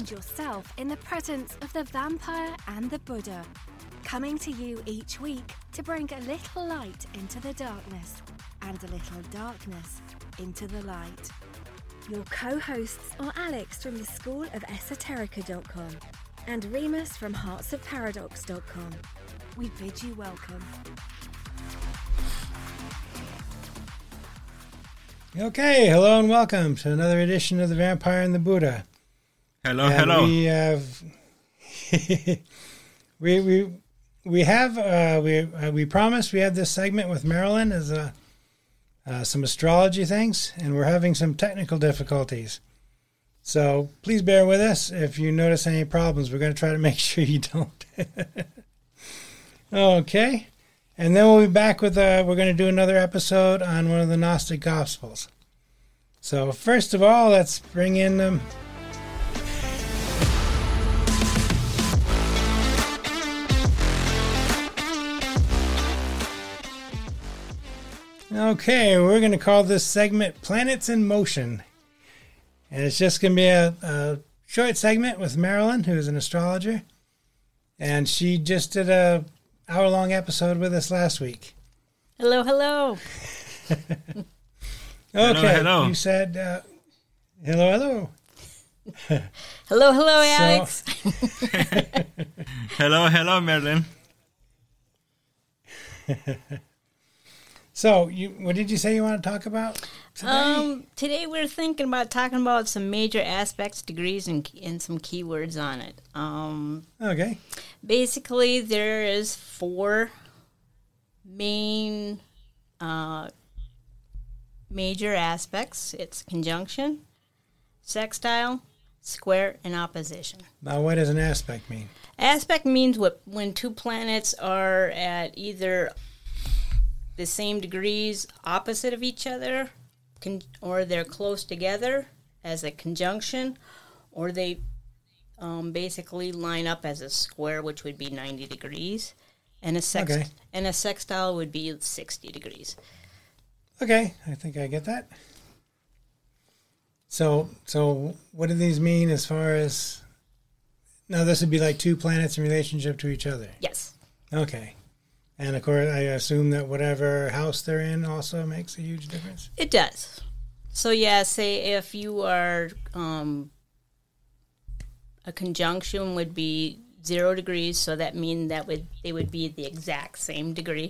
find yourself in the presence of the vampire and the Buddha, coming to you each week to bring a little light into the darkness and a little darkness into the light. Your co-hosts are Alex from the School of Esoterica.com and Remus from heartsofparadox.com. We bid you welcome. Okay, hello and welcome to another edition of The Vampire and the Buddha. Hello, and hello. We have we promised we had this segment with Marilyn as some astrology things, and we're having some technical difficulties. So please bear with us if you notice any problems. We're going to try to make sure you don't. Okay. And then we'll be back with, we're going to do another episode on one of the Gnostic Gospels. So first of all, let's bring in Okay, we're going to call this segment Planets in Motion. And it's just going to be a short segment with Marilyn, who is an astrologer. And she just did a hour-long episode with us last week. Hello, hello. Okay, hello. You said hello. Hello, Alex. Hello, Marilyn. So, what did you say you want to talk about today? Today we're talking about some major aspects, degrees, and some keywords on it. Okay. Basically, there is 4 main major aspects. It's conjunction, sextile, square, and opposition. Now, what does an aspect mean? Aspect means when 2 planets are at either the same degrees opposite of each other, or they're close together as a conjunction, or they basically line up as a square, which would be 90 degrees, and a sextile would be 60 degrees. Okay, I think I get that. So what do these mean as far as... Now, this would be like 2 planets in relationship to each other? Yes. Okay. And, of course, I assume that whatever house they're in also makes a huge difference? It does. So, yeah, say if you are... a conjunction would be 0 degrees, so that means they would be the exact same degree.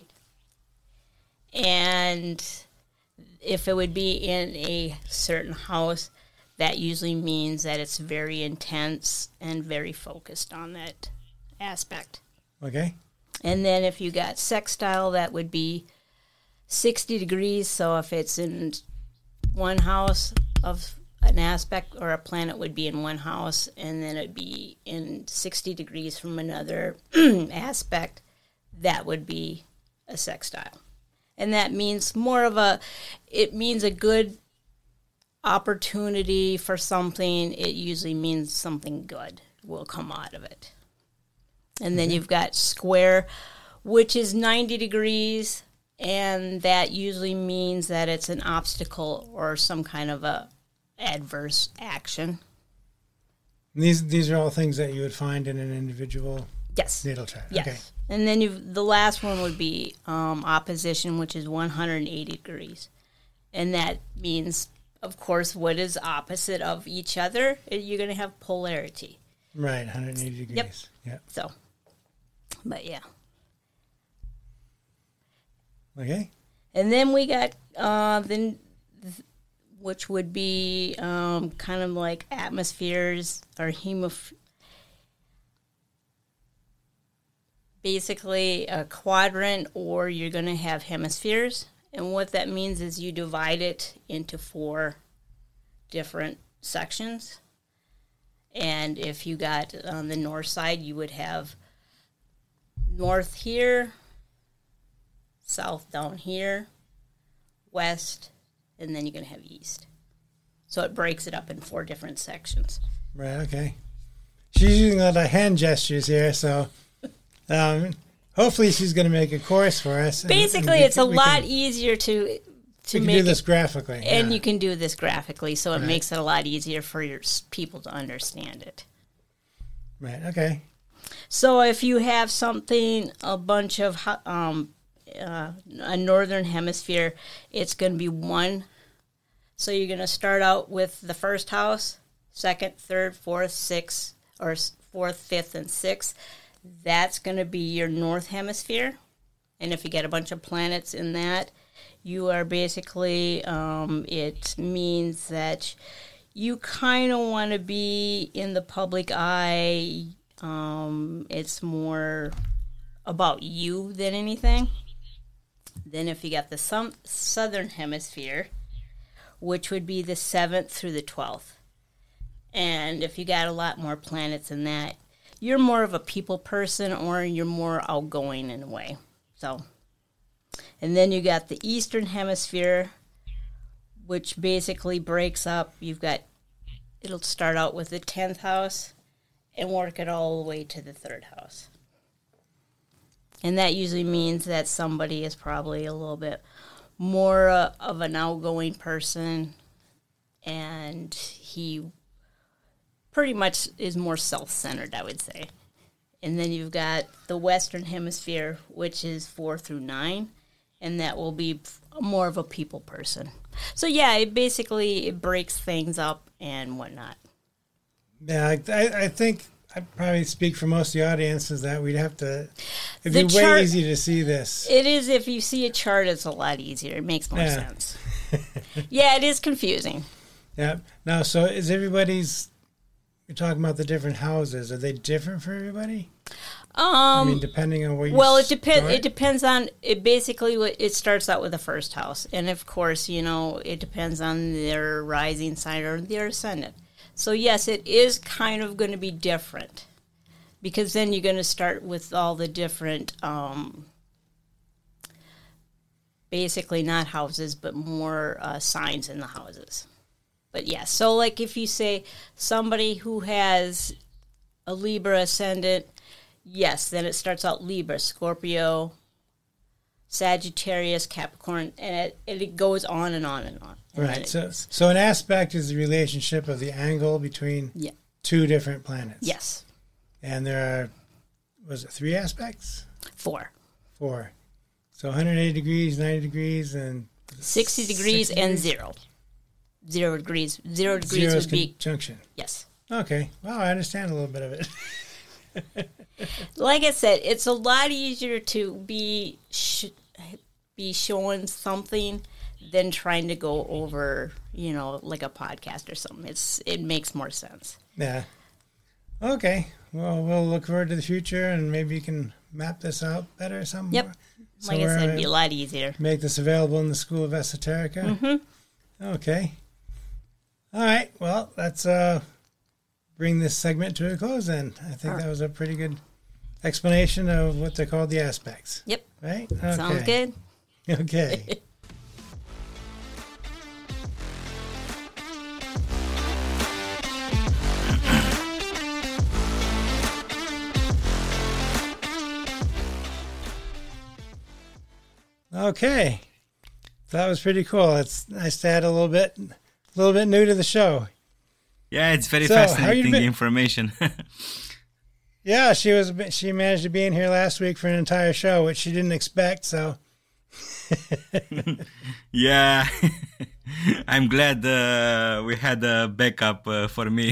And if it would be in a certain house, that usually means that it's very intense and very focused on that aspect. Okay. And then if you got sextile, that would be 60 degrees. So if it's in one house of an aspect, or a planet would be in one house, and then it'd be in 60 degrees from another aspect, that would be a sextile. And that means it means a good opportunity for something. It usually means something good will come out of it. And then you've got square, which is 90 degrees, and that usually means that it's an obstacle or some kind of a adverse action. These are all things that you would find in an individual natal chart. Yes. Okay. And then the last one would be opposition, which is 180 degrees. And that means, of course, what is opposite of each other? You're going to have polarity. Right, 180 degrees. Yep. So, but yeah. Okay. And then we got, which would be kind of like atmospheres or basically a quadrant, or you're going to have hemispheres. And what that means is you divide it into 4 different sections. And if you got on the north side, you would have north here, south down here, west, and then you're going to have east. So it breaks it up in 4 different sections. Right, okay. She's using a lot of hand gestures here, so hopefully she's going to make a course for us. Basically, it's a lot easier to we can make do this graphically. and you can do this graphically, so it makes it a lot easier for your people to understand it. Right. Okay. So if you have something, a bunch of a northern hemisphere, it's going to be one. So you're going to start out with the first house, second, third, fourth, sixth, or fourth, fifth, and sixth. That's going to be your north hemisphere. And if you get a bunch of planets in that, you are basically, it means that you kind of want to be in the public eye. It's more about you than anything. Then if you got the southern hemisphere, which would be the 7th through the 12th. And if you got a lot more planets in that, you're more of a people person or you're more outgoing in a way. So, and then you got the eastern hemisphere, which basically breaks up. It'll start out with the 10th house and work it all the way to the 3rd house. And that usually means that somebody is probably a little bit more of an outgoing person, and he pretty much is more self-centered, I would say. And then you've got the Western Hemisphere, which is 4 through 9, and that will be more of a people person. So yeah, it breaks things up and whatnot. Yeah, I think I probably speak for most of the audience is that we'd have to. It'd be way easy to see this. It is. If you see a chart, it's a lot easier. It makes more sense. Yeah, it is confusing. Yeah. Now, so is everybody's? You're talking about the different houses. Are they different for everybody? I mean, depending on where you. Well, it depends. It depends on it. Basically, it starts out with the first house, and of course, it depends on their rising sign or their ascendant. So yes, it is kind of going to be different, because then you're going to start with all the different, basically not houses, but more signs in the houses. But yeah, so like if you say somebody who has a Libra ascendant, yes, then it starts out Libra, Scorpio, Sagittarius, Capricorn, and it goes on and on and on. Right. So an aspect is the relationship of the angle between two different planets. Yes. And there are, was it 3 aspects? 4. 4. So 180 degrees, 90 degrees, and 60 degrees and 0. 0 degrees. 0 degrees Zero's would be conjunction. Yes. Okay. Well, I understand a little bit of it. Like I said, it's a lot easier to be showing something than trying to go over, like a podcast or something. It makes more sense. Yeah. Okay. Well, we'll look forward to the future, and maybe you can map this out better or something. Yep. Like I said, it'd be a lot easier. Make this available in the School of Esoterica. Mm-hmm. Okay. All right. Well, let's bring this segment to a close then. I think that was a pretty good explanation of what they're called the aspects. Yep. Right? Okay. Sounds good. Okay. Okay. That was pretty cool. It's nice to add a little bit new to the show. Yeah, it's very fascinating information. Yeah, she managed to be in here last week for an entire show, which she didn't expect, so. Yeah. I'm glad we had a backup for me.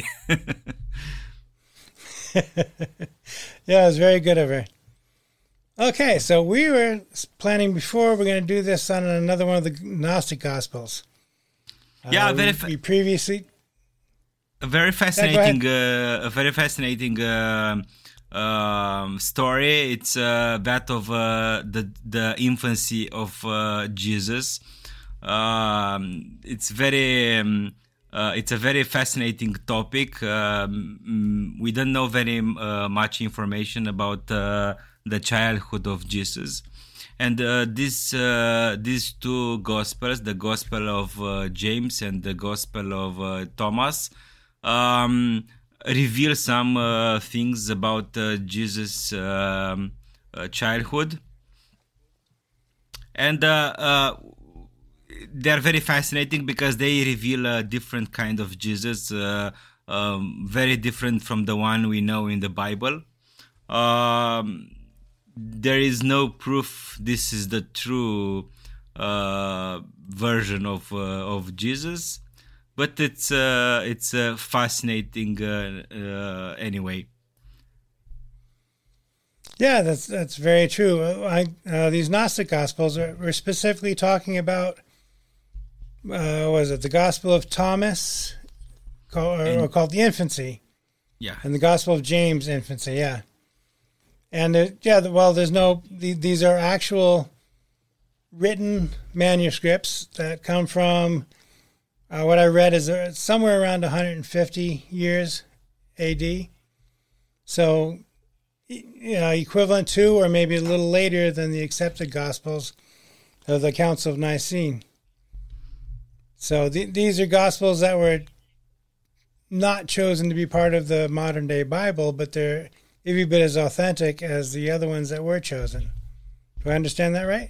Yeah, it was very good of her. Okay, so we were planning before we're going to do this on another one of the Gnostic Gospels. Yeah, we previously... A very fascinating story. It's that of the infancy of Jesus. It's a very fascinating topic. We don't know very much information about the childhood of Jesus, and these 2 Gospels, the Gospel of James and the Gospel of Thomas, reveal some things about Jesus' childhood, and they're very fascinating because they reveal a different kind of Jesus, very different from the one we know in the Bible. There is no proof this is the true version of Jesus, but it's fascinating anyway. Yeah, that's very true. These Gnostic Gospels were specifically talking about, was it the Gospel of Thomas, called the Infancy? Yeah. And the Gospel of James, Infancy, yeah. And these are actual written manuscripts that come from, what I read is somewhere around 150 years AD. So, equivalent to, or maybe a little later than the accepted Gospels of the Council of Nicene. So these are Gospels that were not chosen to be part of the modern day Bible, but they're every bit as authentic as the other ones that were chosen. Do I understand that right?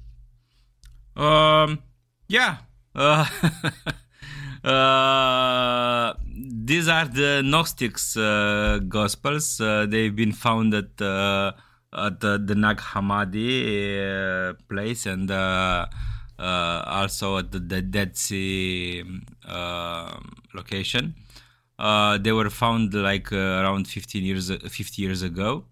Yeah. These are the Gnostics Gospels. They've been found at the Nag Hammadi place, and also at the Dead Sea location. They were found like around 50 years ago.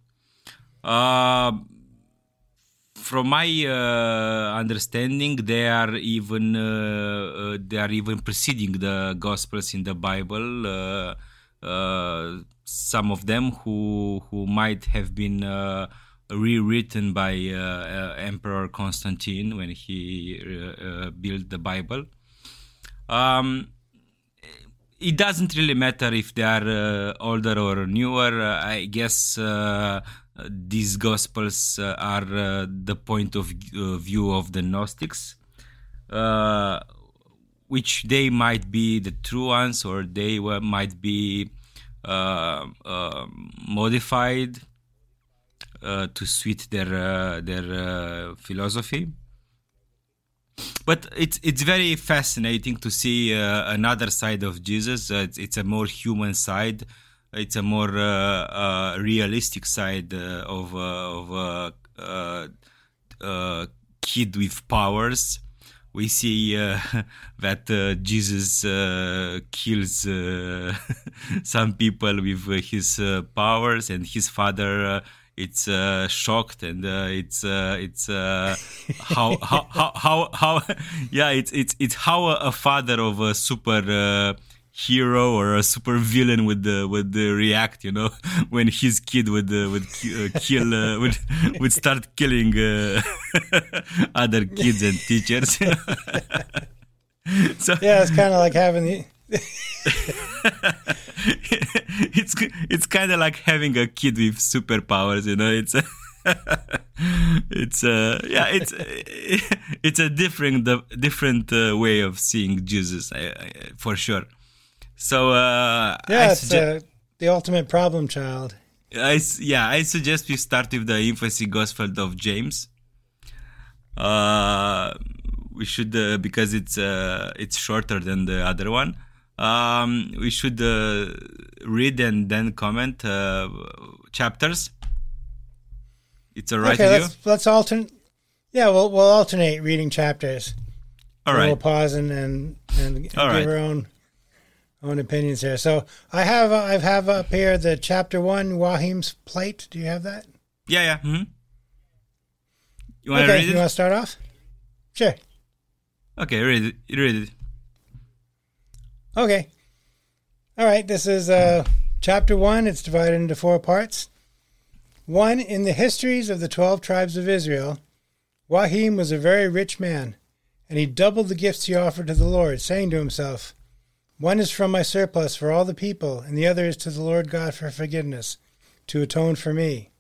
From my understanding, they are even preceding the Gospels in the Bible. Some of them who might have been rewritten by Emperor Constantine when he built the Bible. It doesn't really matter if they are older or newer. I guess these Gospels are the point of view of the Gnostics, which they might be the true ones, or they might be modified to suit their philosophy. But it's very fascinating to see another side of Jesus. It's a more human side. It's a more realistic side of kid with powers. We see that Jesus kills some people with his powers, and his father it's shocked, and it's how yeah, it's how a father of a super hero or a super villain would react, when his kid would start killing other kids and teachers. So yeah, it's kind of like having the it's kind of like having a kid with superpowers, it's a different way of seeing Jesus, for sure. So it's the ultimate problem child. I suggest we start with the Infancy Gospel of James. We should because it's shorter than the other one. We should read and then comment chapters. It's all right with you? Let's alternate. Yeah, we'll alternate reading chapters. All right. We'll pause and give our own opinions here. So I have up here the chapter 1, Wahim's plight. Do you have that? Yeah. Mm-hmm. You want to read it? You want to start off? Sure. Okay, read it. Okay. All right, this is chapter 1. It's divided into 4 parts. 1. In the histories of the 12 tribes of Israel, Wahim was a very rich man, and he doubled the gifts he offered to the Lord, saying to himself, "One is from my surplus for all the people, and the other is to the Lord God for forgiveness, to atone for me."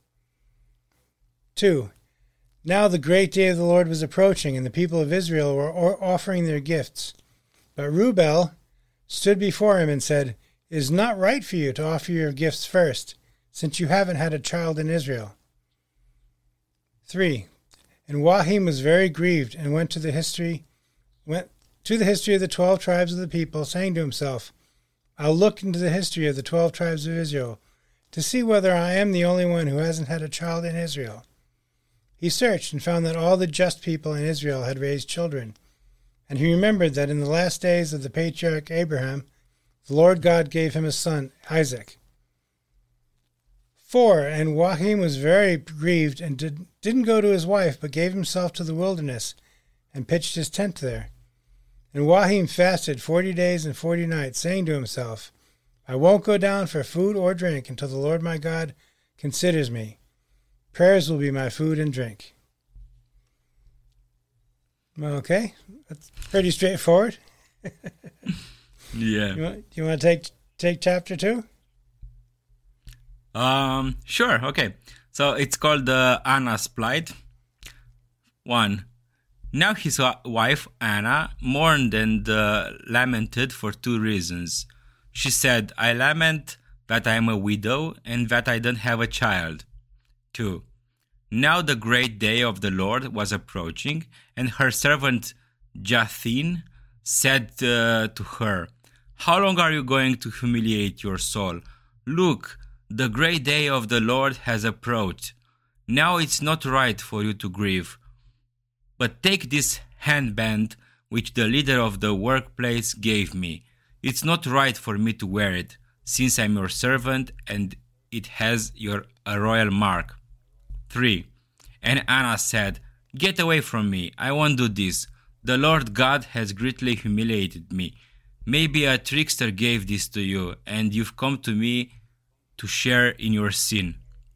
2. Now the great day of the Lord was approaching, and the people of Israel were offering their gifts. But Rubel stood before him and said, "It is not right for you to offer your gifts first, since you haven't had a child in Israel." 3. And Wahim was very grieved, and went to the history of the 12 tribes of the people, saying to himself, I'll look into the history of the 12 tribes of Israel to see whether I am the only one who hasn't had a child in Israel. He searched and found that all the just people in Israel had raised children. And he remembered that in the last days of the patriarch Abraham, the Lord God gave him a son, Isaac. 4. And Joachim was very grieved and didn't go to his wife, but gave himself to the wilderness and pitched his tent there. And Joachim fasted 40 days and 40 nights, saying to himself, I won't go down for food or drink until the Lord my God considers me. Prayers will be my food and drink. Okay, that's pretty straightforward. Yeah. You want to take chapter 2? Sure. Okay. So it's called Anna's plight. 1. Now his wife Anna mourned and lamented for 2 reasons. She said, I lament that I am a widow and that I don't have a child. 2. Now the great day of the Lord was approaching, and her servant Jathin said to her, How long are you going to humiliate your soul? Look, the great day of the Lord has approached. Now it's not right for you to grieve. But take this handband which the leader of the workplace gave me. It's not right for me to wear it, since I'm your servant and it has a royal mark. 3. And Anna said, Get away from me, I won't do this. The Lord God has greatly humiliated me. Maybe a trickster gave this to you, and you've come to me to share in your sin.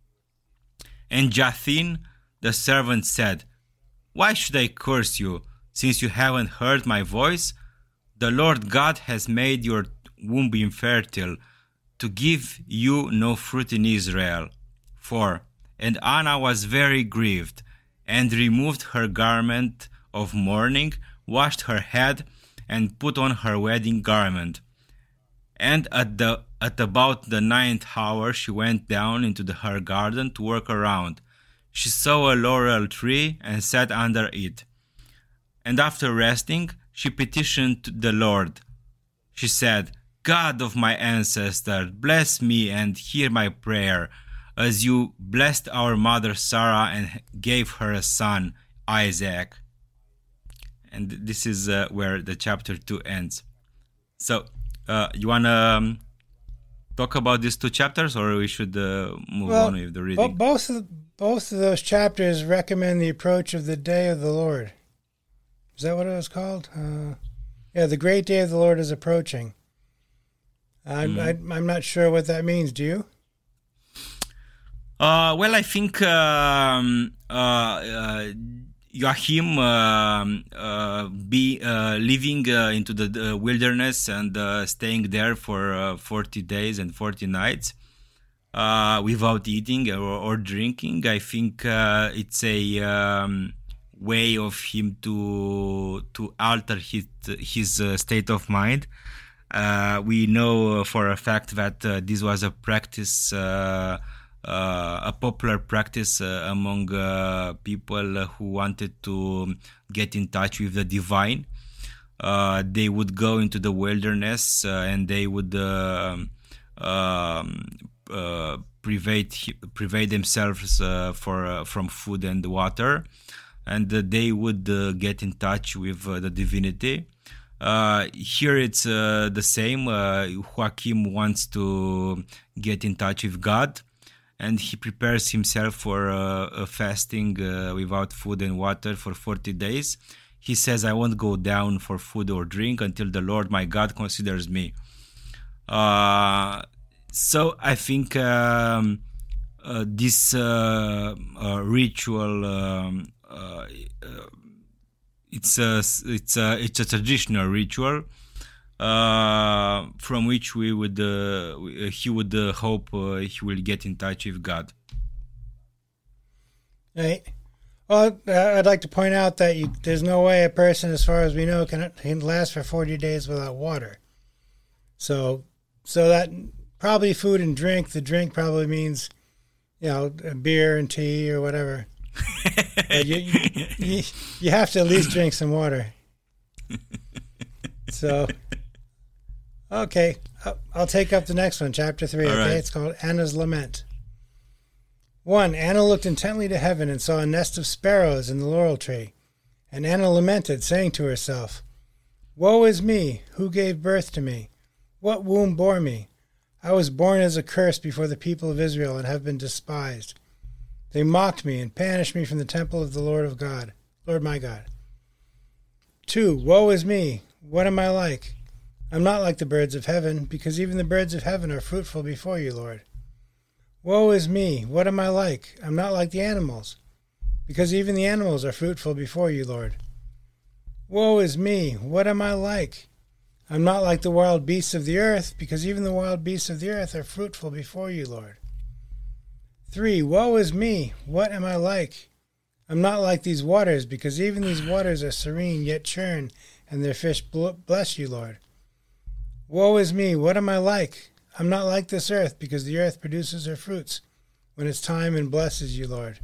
And Jathin, the servant, said, Why should I curse you, since you haven't heard my voice? The Lord God has made your womb infertile, to give you no fruit in Israel. 4. And Anna was very grieved, and removed her garment of mourning, washed her head, and put on her wedding garment. And at about the 9th hour she went down into her garden to work around. She saw a laurel tree and sat under it. And after resting, she petitioned the Lord. She said, God of my ancestors, bless me and hear my prayer, as you blessed our mother Sarah and gave her a son, Isaac. And this is where the chapter 2 ends. So, you want to talk about these 2 chapters, or we should move on with the reading? Both of those chapters recommend the approach of the day of the Lord. Is that what it was called? Yeah, the great day of the Lord is approaching. I'm not sure what that means. Do you? Well, I think Joachim living into the wilderness and staying there for 40 days and 40 nights without eating or drinking. I think it's a way of him to alter his state of mind. We know for a fact that this was a practice. A popular practice among people who wanted to get in touch with the divine. They would go into the wilderness and they would private themselves from food and water, and they would get in touch with the divinity. Here it's the same. Joachim wants to get in touch with God, and he prepares himself for a fasting without food and water for 40 days. He says, I won't go down for food or drink until the Lord my God considers me. So I think this ritual, it's a traditional ritual from which he would hope he will get in touch with God. Right. Well, I'd like to point out that there's no way a person, as far as we know, can last for 40 days without water. So that probably food and drink. The drink probably means, beer and tea or whatever. But you have to at least drink some water. So, okay. I'll take up the next one, chapter 3. All Okay, right. It's called Anna's Lament. 1. Anna looked intently to heaven and saw a nest of sparrows in the laurel tree. And Anna lamented, saying to herself, "Woe is me! Who gave birth to me? What womb bore me? I was born as a curse before the people of Israel and have been despised. They mocked me and banished me from the temple of the Lord my God." 2. Woe is me! What am I like? I'm not like the birds of heaven, because even the birds of heaven are fruitful before you, Lord. Woe is me! What am I like? I'm not like the animals, because even the animals are fruitful before you, Lord. Woe is me! What am I like? I'm not like the wild beasts of the earth, because even the wild beasts of the earth are fruitful before you, Lord. 3. Woe is me! What am I like? I'm not like these waters, because even these waters are serene, yet churn, and their fish bless you, Lord. Woe is me! What am I like? I'm not like this earth, because the earth produces her fruits when it's time and blesses you, Lord.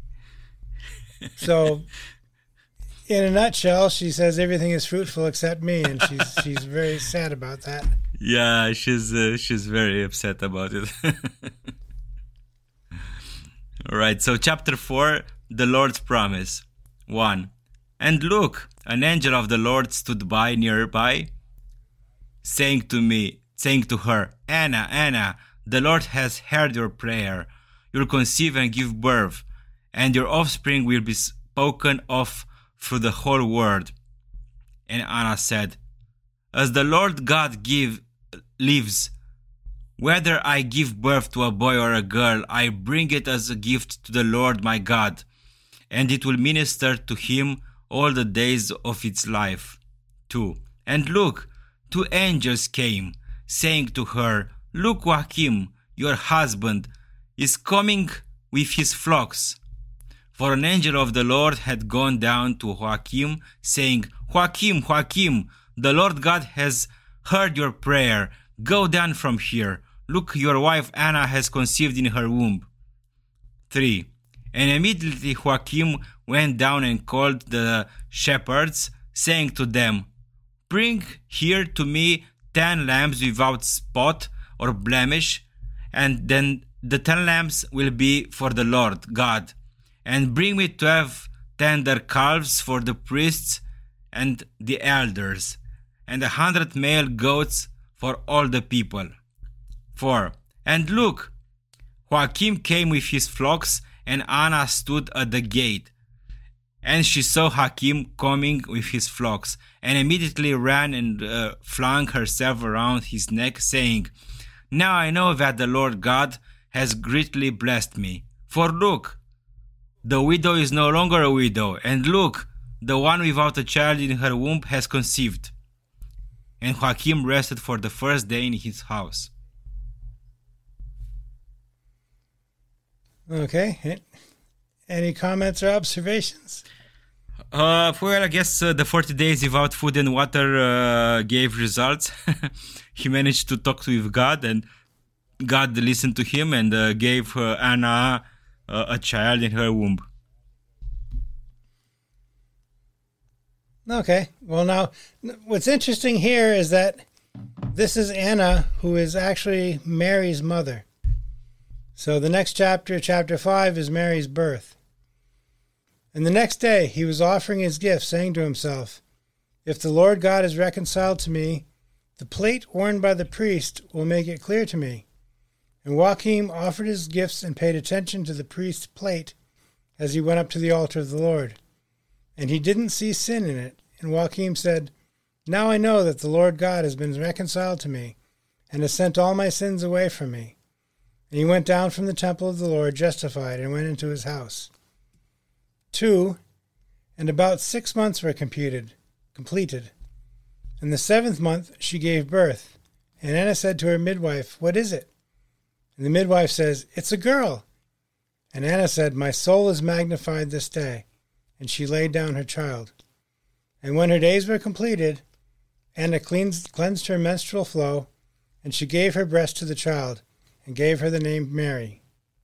So, in a nutshell, she says everything is fruitful except me, and she's very sad about that. Yeah, she's very upset about it. All right, so chapter 4, the Lord's promise. 1. And look, an angel of the Lord stood by nearby, saying to her, "Anna, Anna, the Lord has heard your prayer. You'll conceive and give birth, and your offspring will be spoken of through the whole world." And Anna said, "As the Lord God lives, whether I give birth to a boy or a girl, I bring it as a gift to the Lord my God, and it will minister to him all the days of its life." 2. And look, 2 angels came, saying to her, "Look, Joachim, your husband, is coming with his flocks." For an angel of the Lord had gone down to Joachim, saying, "Joachim, Joachim, the Lord God has heard your prayer. Go down from here. Look, your wife Anna has conceived in her womb." 3. And immediately Joachim went down and called the shepherds, saying to them, "Bring here to me 10 lambs without spot or blemish, and then the 10 lambs will be for the Lord God. And bring me 12 tender calves for the priests and the elders, and 100 male goats for all the people." 4. And look, Joachim came with his flocks, and Anna stood at the gate. And she saw Joachim coming with his flocks, and immediately ran and flung herself around his neck, saying, "Now I know that the Lord God has greatly blessed me. For look, the widow is no longer a widow, and look, the one without a child in her womb has conceived." And Joachim rested for the first day in his house. Okay. Any comments or observations? Well, I guess the 40 days without food and water gave results. He managed to talk with God, and God listened to him and gave Anna a child in her womb. Okay. Well, now, what's interesting here is that this is Anna, who is actually Mary's mother. So the next chapter, chapter 5, is Mary's birth. And the next day he was offering his gift, saying to himself, "If the Lord God is reconciled to me, the plate worn by the priest will make it clear to me." And Joachim offered his gifts and paid attention to the priest's plate as he went up to the altar of the Lord. And he didn't see sin in it. And Joachim said, "Now I know that the Lord God has been reconciled to me and has sent all my sins away from me." And he went down from the temple of the Lord justified and went into his house. 2. And about 6 months were completed. In the 7th month she gave birth. And Anna said to her midwife, "What is it?" And the midwife says, "It's a girl." And Anna said, "My soul is magnified this day." And she laid down her child. And when her days were completed, Anna cleansed her menstrual flow, and she gave her breast to the child, and gave her the name Mary.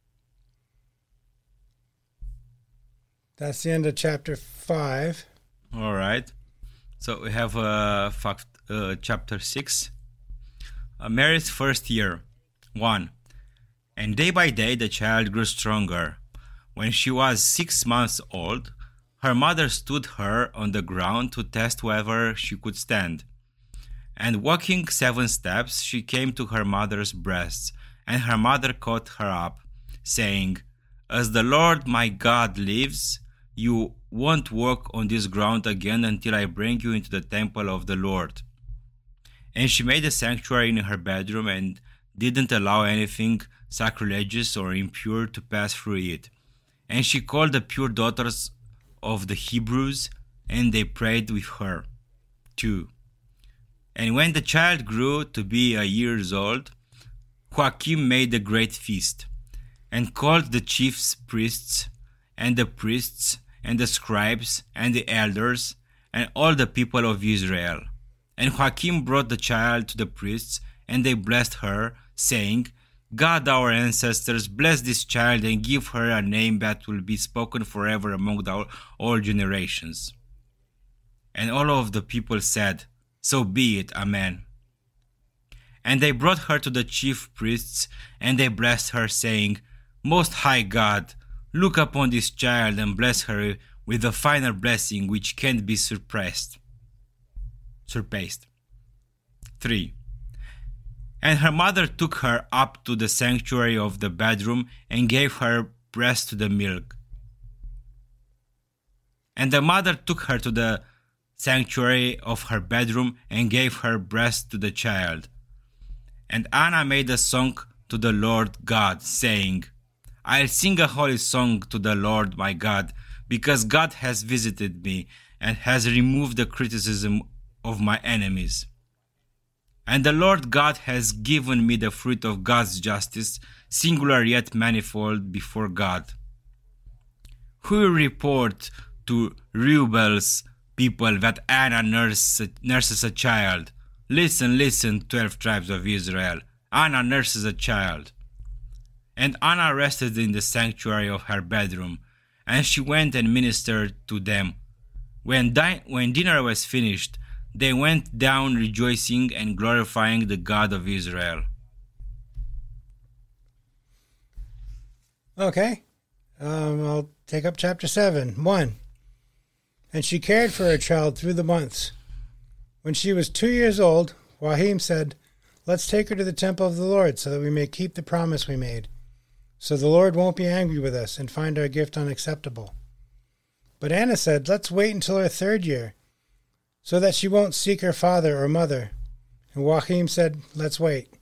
That's the end of chapter 5. All right. So we have chapter 6. Mary's first year. 1. And day by day the child grew stronger. When she was 6 months old, her mother stood her on the ground to test whether she could stand. And walking 7 steps, she came to her mother's breasts, and her mother caught her up, saying, As the Lord my God lives, you won't walk on this ground again until I bring you into the temple of the Lord. And she made a sanctuary in her bedroom and didn't allow anything sacrilegious or impure to pass through it. And she called the pure daughters of the Hebrews, and they prayed with her. 2. And when the child grew to be a year old, Joachim made a great feast, and called the chief priests, and the scribes, and the elders, and all the people of Israel. And Joachim brought the child to the priests, and they blessed her, saying, God our ancestors, bless this child and give her a name that will be spoken forever among all generations. And all of the people said, So be it, Amen. And they brought her to the chief priests, and they blessed her, saying, Most High God, look upon this child and bless her with a final blessing which can't be surpassed. 3. And her mother took her up to the sanctuary of the bedroom and gave her breast to the milk. And the mother took her to the sanctuary of her bedroom and gave her breast to the child. And Anna made a song to the Lord God, saying, I'll sing a holy song to the Lord my God, because God has visited me and has removed the criticism of my enemies. And the Lord God has given me the fruit of God's justice, singular yet manifold before God. Who will report to Reuben's people that Anna nurses a child? Listen, 12 tribes of Israel. Anna nurses a child. And Anna rested in the sanctuary of her bedroom, and she went and ministered to them. When dinner was finished, they went down rejoicing and glorifying the God of Israel. Okay. I'll take up chapter 7. 1. And she cared for her child through the months. When she was 2 years old, Joachim said, Let's take her to the temple of the Lord so that we may keep the promise we made. So the Lord won't be angry with us and find our gift unacceptable. But Anna said, Let's wait until her 3rd year, so that she won't seek her father or mother. And Joachim said, Let's wait.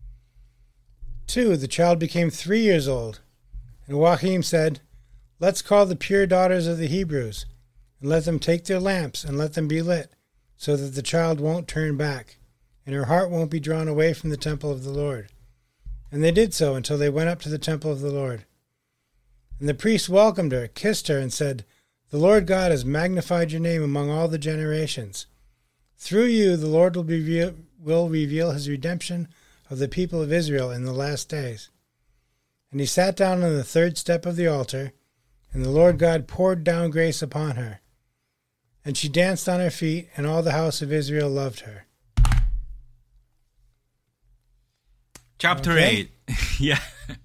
2. The child became 3 years old. And Joachim said, Let's call the pure daughters of the Hebrews, and let them take their lamps and let them be lit, so that the child won't turn back, and her heart won't be drawn away from the temple of the Lord. And they did so until they went up to the temple of the Lord. And the priest welcomed her, kissed her, and said, The Lord God has magnified your name among all the generations. Through you the Lord will reveal his redemption of the people of Israel in the last days. And he sat down on the 3rd step of the altar, and the Lord God poured down grace upon her. And she danced on her feet, and all the house of Israel loved her. Chapter 8. Yeah.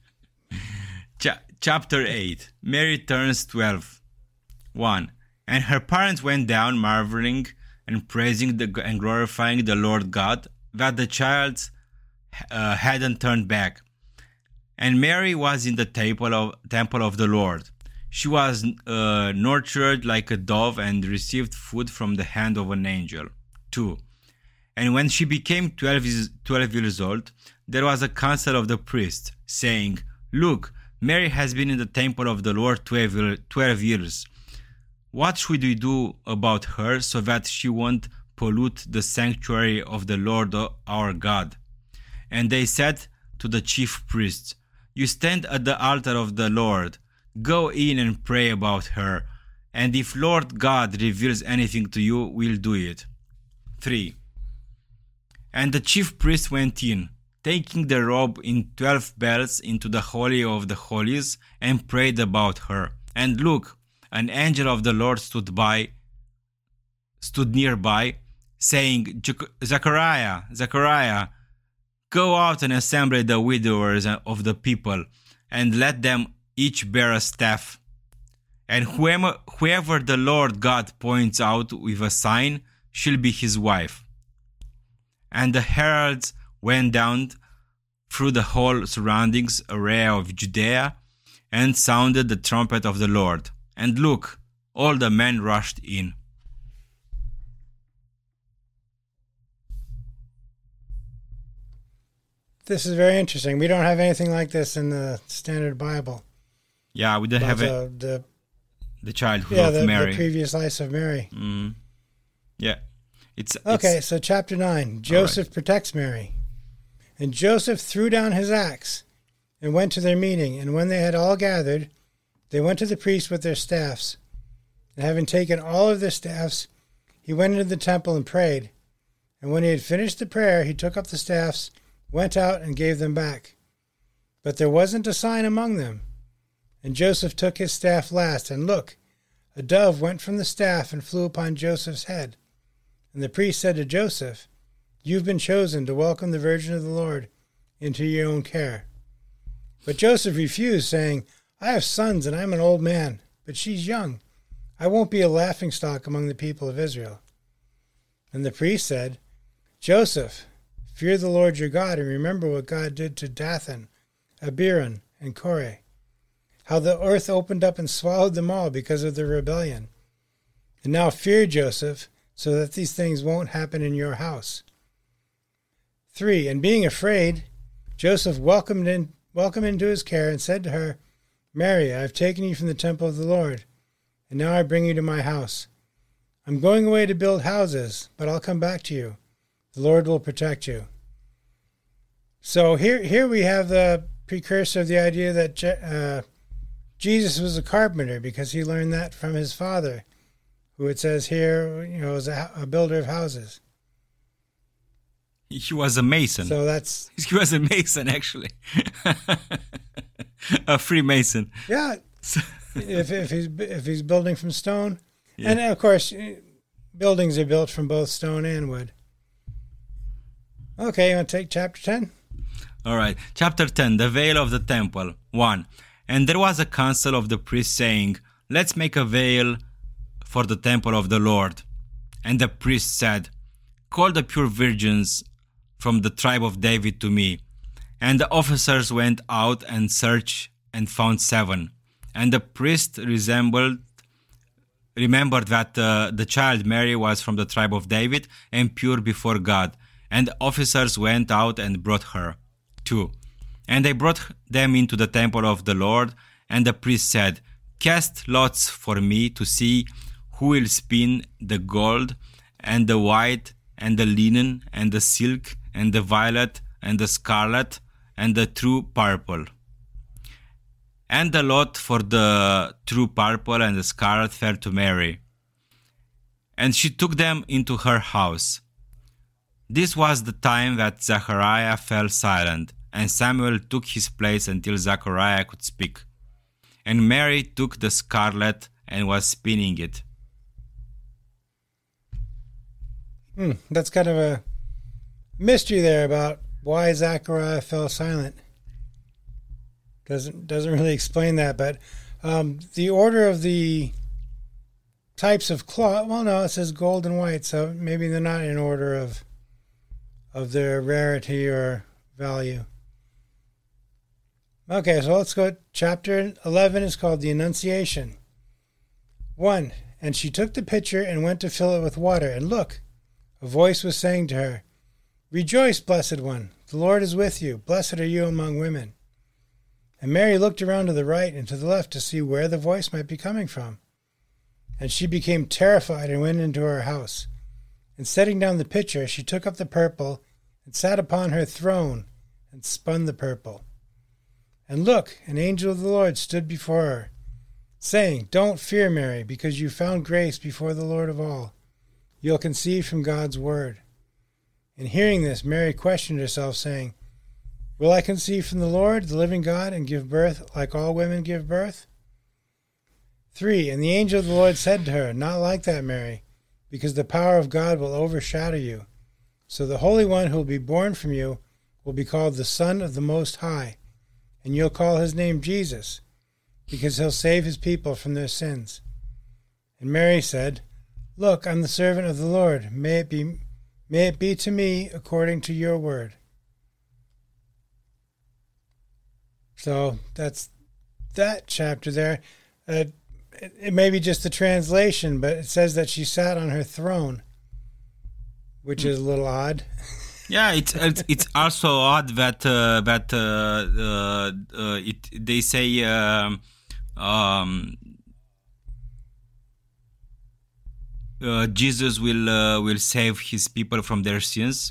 Chapter 8. Mary turns 12. 1. And her parents went down marveling and praising and glorifying the Lord God that the child hadn't turned back. And Mary was in the temple of the Lord. She was nurtured like a dove and received food from the hand of an angel. 2. And when she became 12 years old, there was a council of the priests, saying, Look, Mary has been in the temple of the Lord 12 years. What should we do about her so that she won't pollute the sanctuary of the Lord our God? And they said to the chief priests, You stand at the altar of the Lord. Go in and pray about her. And if Lord God reveals anything to you, we'll do it. 3. And the chief priest went in, taking the robe in 12 bells into the Holy of the Holies, and prayed about her. And look, an angel of the Lord stood nearby, saying, Zechariah, Go out and assemble the widowers of the people, and let them each bear a staff. And whoever the Lord God points out with a sign shall be his wife. And the heralds went down through the whole surroundings area of Judea, and sounded the trumpet of the Lord. And look, all the men rushed in. This is very interesting. We don't have anything like this in the Standard Bible. Yeah, we don't have it. The childhood of Mary. The previous life of Mary. Yeah. So chapter 9. Joseph protects Mary. And Joseph threw down his axe and went to their meeting. And when they had all gathered, they went to the priests with their staffs. And having taken all of their staffs, he went into the temple and prayed. And when he had finished the prayer, he took up the staffs, went out, and gave them back. But there wasn't a sign among them. And Joseph took his staff last, and look, a dove went from the staff and flew upon Joseph's head. And the priest said to Joseph, "You've been chosen to welcome the Virgin of the Lord into your own care." But Joseph refused, saying, "I have sons, and I'm an old man, but she's young. I won't be a laughingstock among the people of Israel." And the priest said, "Joseph, fear the Lord your God, and remember what God did to Dathan, Abiram, and Korah, how the earth opened up and swallowed them all because of their rebellion. And now fear Joseph, so that these things won't happen in your house." 3. And being afraid, Joseph welcomed into his care and said to her, "Mary, I have taken you from the temple of the Lord, and now I bring you to my house. I'm going away to build houses, but I'll come back to you. The Lord will protect you." So here we have the precursor of the idea that Jesus was a carpenter, because he learned that from his father, who it says here, was a builder of houses. He was a mason. So that's... He was a mason, actually. A Freemason. Yeah. if he's building from stone. Yeah. And, of course, buildings are built from both stone and wood. Okay, you want to take chapter 10? All right. Chapter 10, the veil of the temple. 1. And there was a council of the priests saying, "Let's make a veil for the temple of the Lord." And the priest said, "Call the pure virgins from the tribe of David to me." And the officers went out and searched and found 7. And the priest remembered that the child Mary was from the tribe of David and pure before God. And the officers went out and brought her. 2. And they brought them into the temple of the Lord, and the priest said, "Cast lots for me to see who will spin the gold, and the white, and the linen, and the silk, and the violet, and the scarlet, and the true purple." And the lot for the true purple and the scarlet fell to Mary. And she took them into her house. This was the time that Zachariah fell silent, and Samuel took his place until Zachariah could speak. And Mary took the scarlet and was spinning it. That's kind of a mystery there about why Zachariah fell silent. Doesn't really explain that, but the order of the types of cloth, well, no, it says gold and white, so maybe they're not in order of their rarity or value. Okay, so let's go. Chapter 11 is called the Annunciation. 1. And she took the pitcher and went to fill it with water. And look, a voice was saying to her, "Rejoice, blessed one, the Lord is with you. Blessed are you among women." And Mary looked around to the right and to the left to see where the voice might be coming from. And she became terrified and went into her house. And setting down the pitcher, she took up the purple and sat upon her throne and spun the purple. And look, an angel of the Lord stood before her, saying, "Don't fear, Mary, because you found grace before the Lord of all. You'll conceive from God's word." And hearing this, Mary questioned herself, saying, "Will I conceive from the Lord, the living God, and give birth like all women give birth?" 3. And the angel of the Lord said to her, "Not like that, Mary, because the power of God will overshadow you. So the Holy One who will be born from you will be called the Son of the Most High, and you'll call his name Jesus, because he'll save his people from their sins." And Mary said, "Look, I'm the servant of the Lord. May it be to me according to your word." So that's that chapter there. It may be just the translation, but it says that she sat on her throne, which is a little odd. Yeah, it's also odd that they say Jesus will save his people from their sins.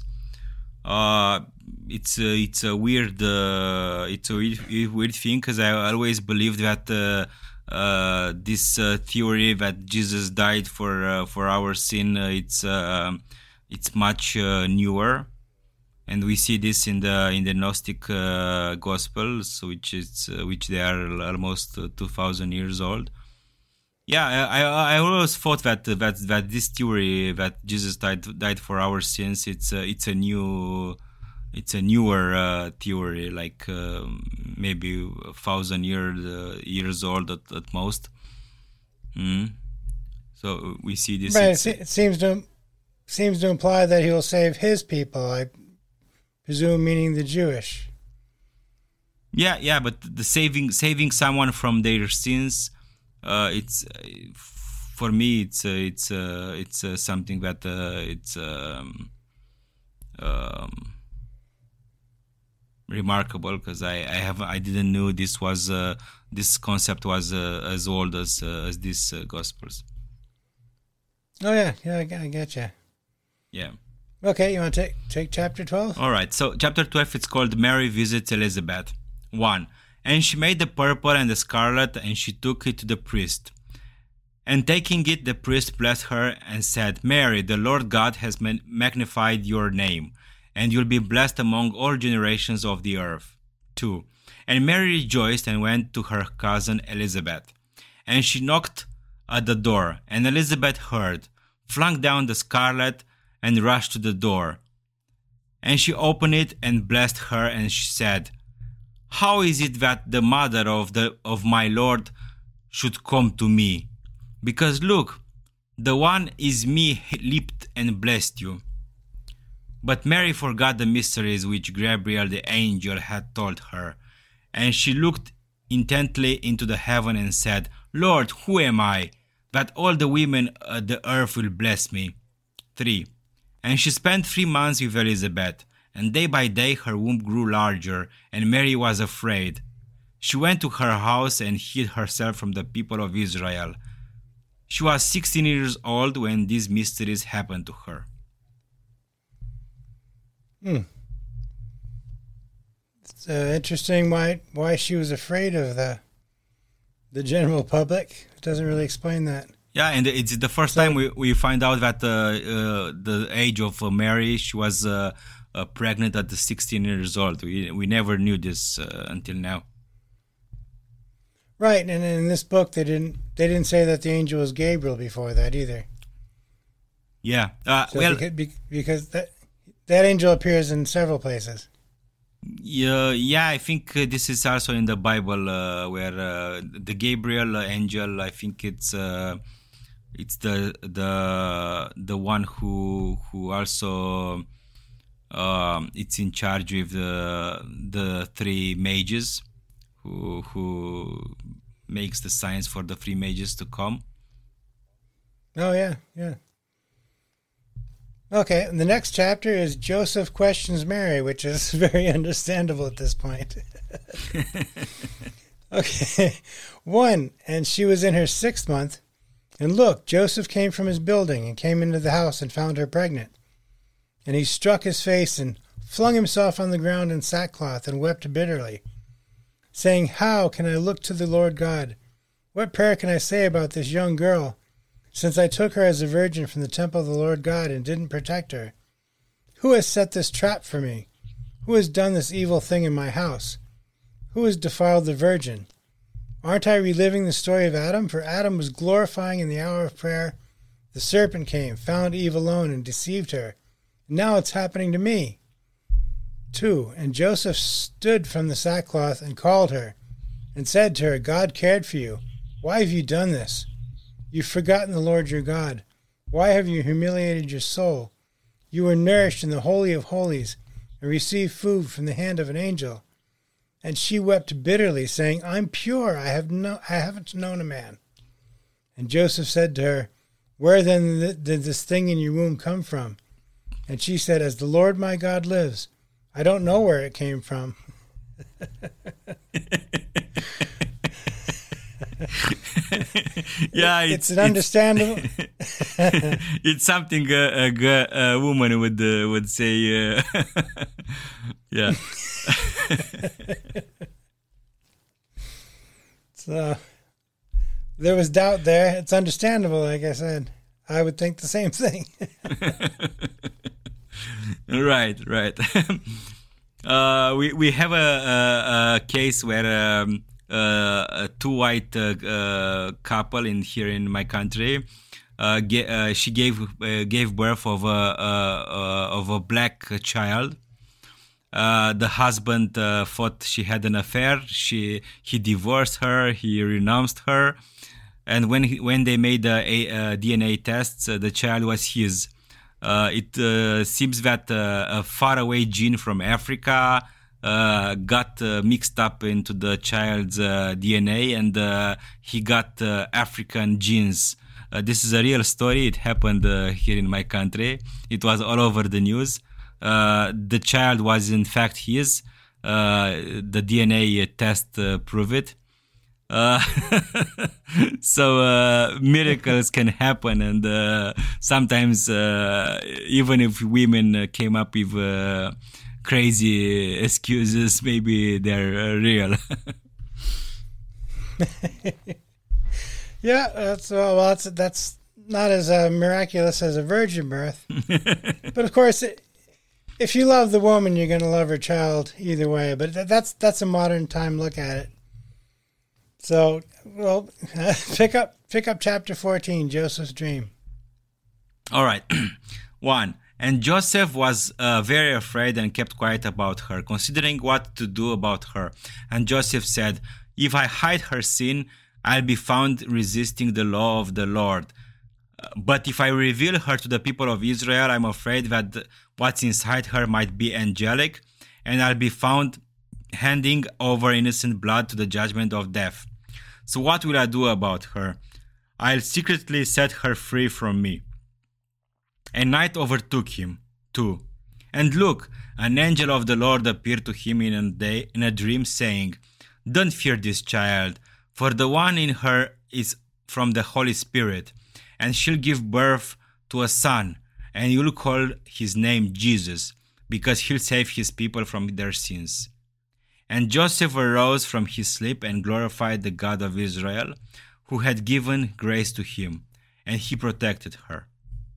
It's a weird thing, because I always believed that this theory that Jesus died for our sin, it's much newer, and we see this in the Gnostic Gospels, which they are almost 2,000 years old. Yeah, I always thought that this theory that Jesus died for our sins, it's a newer theory, like maybe 1,000 years old at most. So we see this. Right, it seems to imply that he will save his people. I presume, meaning the Jewish. Yeah, but the saving someone from their sins, it's for me, it's something that it's remarkable, because I didn't know this concept was as old as these Gospels. Oh yeah, I get you. Yeah. Okay, you want to take chapter 12? All right. So chapter 12, it's called Mary Visits Elizabeth. 1. And she made the purple and the scarlet, and she took it to the priest. And taking it, the priest blessed her and said, "Mary, the Lord God has magnified your name, and you'll be blessed among all generations of the earth." 2. And Mary rejoiced and went to her cousin Elizabeth. And she knocked at the door, and Elizabeth heard, flung down the scarlet, and rushed to the door. And she opened it and blessed her, and she said, "How is it that the mother of my Lord should come to me? Because look, the one is me leaped and blessed you." But Mary forgot the mysteries which Gabriel the angel had told her, and she looked intently into the heaven and said, "Lord, who am I, that all the women of the earth will bless me?" 3. And she spent 3 months with Elizabeth, and day by day her womb grew larger, and Mary was afraid. She went to her house and hid herself from the people of Israel. She was 16 years old when these mysteries happened to her. It's interesting why she was afraid of the general public. It doesn't really explain that. Yeah, and it's the first time we find out that the age of Mary, she was pregnant at 16 years old. We never knew this until now. Right, and in this book they didn't say that the angel was Gabriel before that either. Yeah, because that angel appears in several places. Yeah, I think this is also in the Bible where the Gabriel angel, I think it's the one who also it's in charge with the 3 mages who makes the signs for the 3 mages to come. Oh yeah. Okay, and the next chapter is Joseph questions Mary, which is very understandable at this point. Okay, 1, and she was in her 6th month, and look, Joseph came from his building and came into the house and found her pregnant. And he struck his face and flung himself on the ground in sackcloth and wept bitterly, saying, "How can I look to the Lord God? What prayer can I say about this young girl, since I took her as a virgin from the temple of the Lord God and didn't protect her? Who has set this trap for me? Who has done this evil thing in my house? Who has defiled the virgin? Aren't I reliving the story of Adam? For Adam was glorifying in the hour of prayer. The serpent came, found Eve alone, and deceived her. Now it's happening to me." 2. And Joseph stood from the sackcloth and called her, and said to her, God cared for you. Why have you done this? You've forgotten the Lord your God. Why have you humiliated your soul? You were nourished in the Holy of Holies, and received food from the hand of an angel. And she wept bitterly, saying, I'm pure, I haven't known a man. And Joseph said to her, Where then did this thing in your womb come from? And she said, As the Lord my God lives, I don't know where it came from. Yeah, it's an understandable. It's something a woman would say. Yeah. So there was doubt there. It's understandable, like I said. I would think the same thing. Right. We have a case where two white couple here in my country. She gave birth of a black child. The husband thought she had an affair. He divorced her. He renounced her. And when they made the DNA tests, the child was his. It seems that a faraway gene from Africa got mixed up into the child's DNA, and he got African genes. This is a real story. It happened here in my country. It was all over the news. The child was in fact his. The DNA test proved it. So miracles can happen, and sometimes even if women came up with crazy excuses, maybe they're real. Yeah, that's not as miraculous as a virgin birth. But of course, if you love the woman, you're going to love her child either way. But that's a modern time look at it. So, well, pick up chapter 14, Joseph's dream. All right. 1. And Joseph was very afraid and kept quiet about her, considering what to do about her. And Joseph said, If I hide her sin, I'll be found resisting the law of the Lord. But if I reveal her to the people of Israel, I'm afraid that what's inside her might be angelic, and I'll be found handing over innocent blood to the judgment of death. So what will I do about her? I'll secretly set her free from me. And night overtook him, too. And look, an angel of the Lord appeared to him in a dream, saying, Don't fear this child, for the one in her is from the Holy Spirit, and she'll give birth to a son, and you'll call his name Jesus, because he'll save his people from their sins. And Joseph arose from his sleep and glorified the God of Israel, who had given grace to him, and he protected her.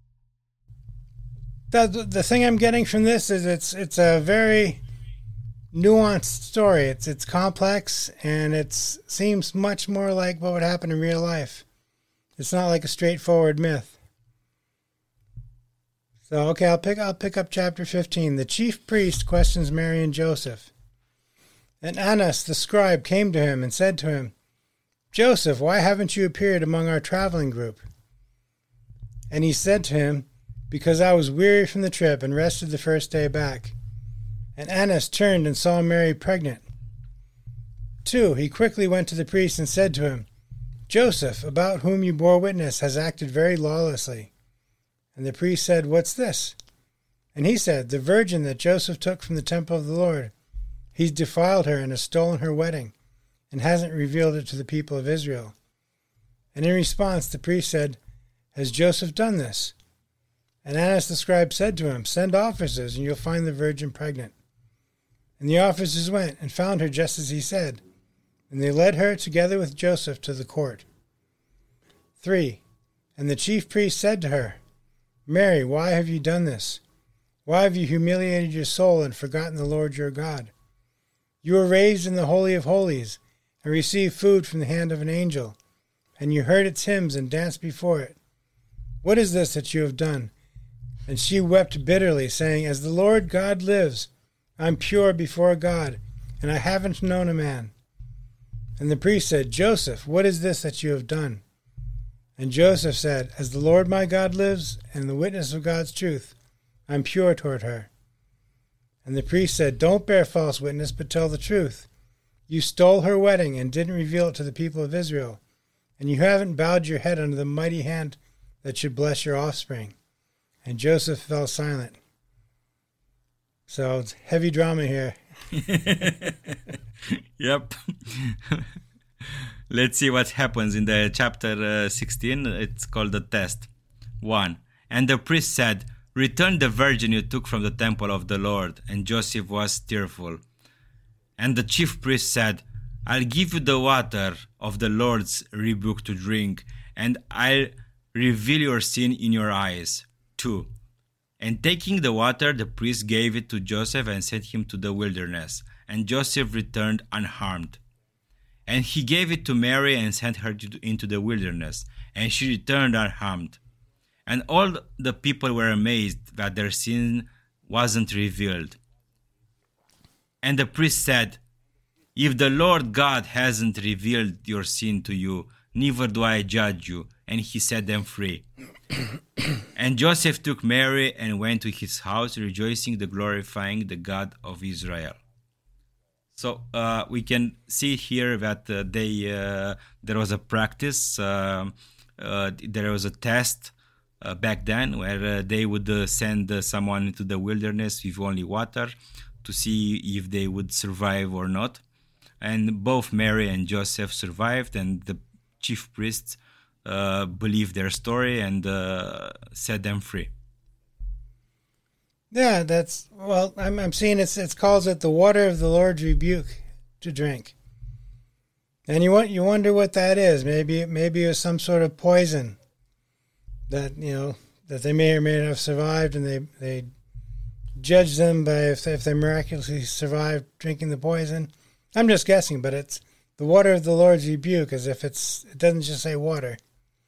The thing I'm getting from this is it's a very nuanced story. It's complex, and it seems much more like what would happen in real life. It's not like a straightforward myth. So, okay, I'll pick up chapter 15. The chief priest questions Mary and Joseph. And Annas the scribe came to him and said to him, Joseph, why haven't you appeared among our traveling group? And he said to him, Because I was weary from the trip and rested the first day back. And Annas turned and saw Mary pregnant. 2. He quickly went to the priest and said to him, Joseph, about whom you bore witness, has acted very lawlessly. And the priest said, What's this? And he said, The virgin that Joseph took from the temple of the Lord. He's defiled her and has stolen her wedding, and hasn't revealed it to the people of Israel. And in response, the priest said, Has Joseph done this? And Annas the scribe said to him, Send officers, and you'll find the virgin pregnant. And the officers went and found her just as he said, and they led her together with Joseph to the court. 3. And the chief priest said to her, Mary, why have you done this? Why have you humiliated your soul and forgotten the Lord your God? You were raised in the Holy of Holies, and received food from the hand of an angel, and you heard its hymns and danced before it. What is this that you have done? And she wept bitterly, saying, As the Lord God lives, I'm pure before God, and I haven't known a man." And the priest said, "Joseph, what is this that you have done?" And Joseph said, "As the Lord my God lives, and the witness of God's truth, I'm pure toward her." And the priest said, "Don't bear false witness, but tell the truth. You stole her wedding and didn't reveal it to the people of Israel, and you haven't bowed your head under the mighty hand that should bless your offspring." And Joseph fell silent. So it's heavy drama here. Yep. Let's see what happens in the chapter 16. It's called the test. 1. And the priest said, "Return the virgin you took from the temple of the Lord." And Joseph was tearful. And the chief priest said, "I'll give you the water of the Lord's rebuke to drink, and I'll reveal your sin in your eyes." 2. And taking the water, the priest gave it to Joseph and sent him to the wilderness. And Joseph returned unharmed. And he gave it to Mary and sent her into the wilderness, and she returned unharmed. And all the people were amazed that their sin wasn't revealed. And the priest said, "If the Lord God hasn't revealed your sin to you, neither do I judge you." And he set them free. And Joseph took Mary and went to his house, rejoicing and glorifying the God of Israel. So we can see here that there was a practice, there was a test back then where they would send someone into the wilderness with only water to see if they would survive or not. And both Mary and Joseph survived, and the chief priests believed their story and set them free. Yeah, I'm seeing it calls it the water of the Lord's rebuke to drink. And you wonder what that is. Maybe it was some sort of poison that that they may or may not have survived, and they judge them by if they miraculously survived drinking the poison. I'm just guessing, but it's the water of the Lord's rebuke, as if it doesn't just say water.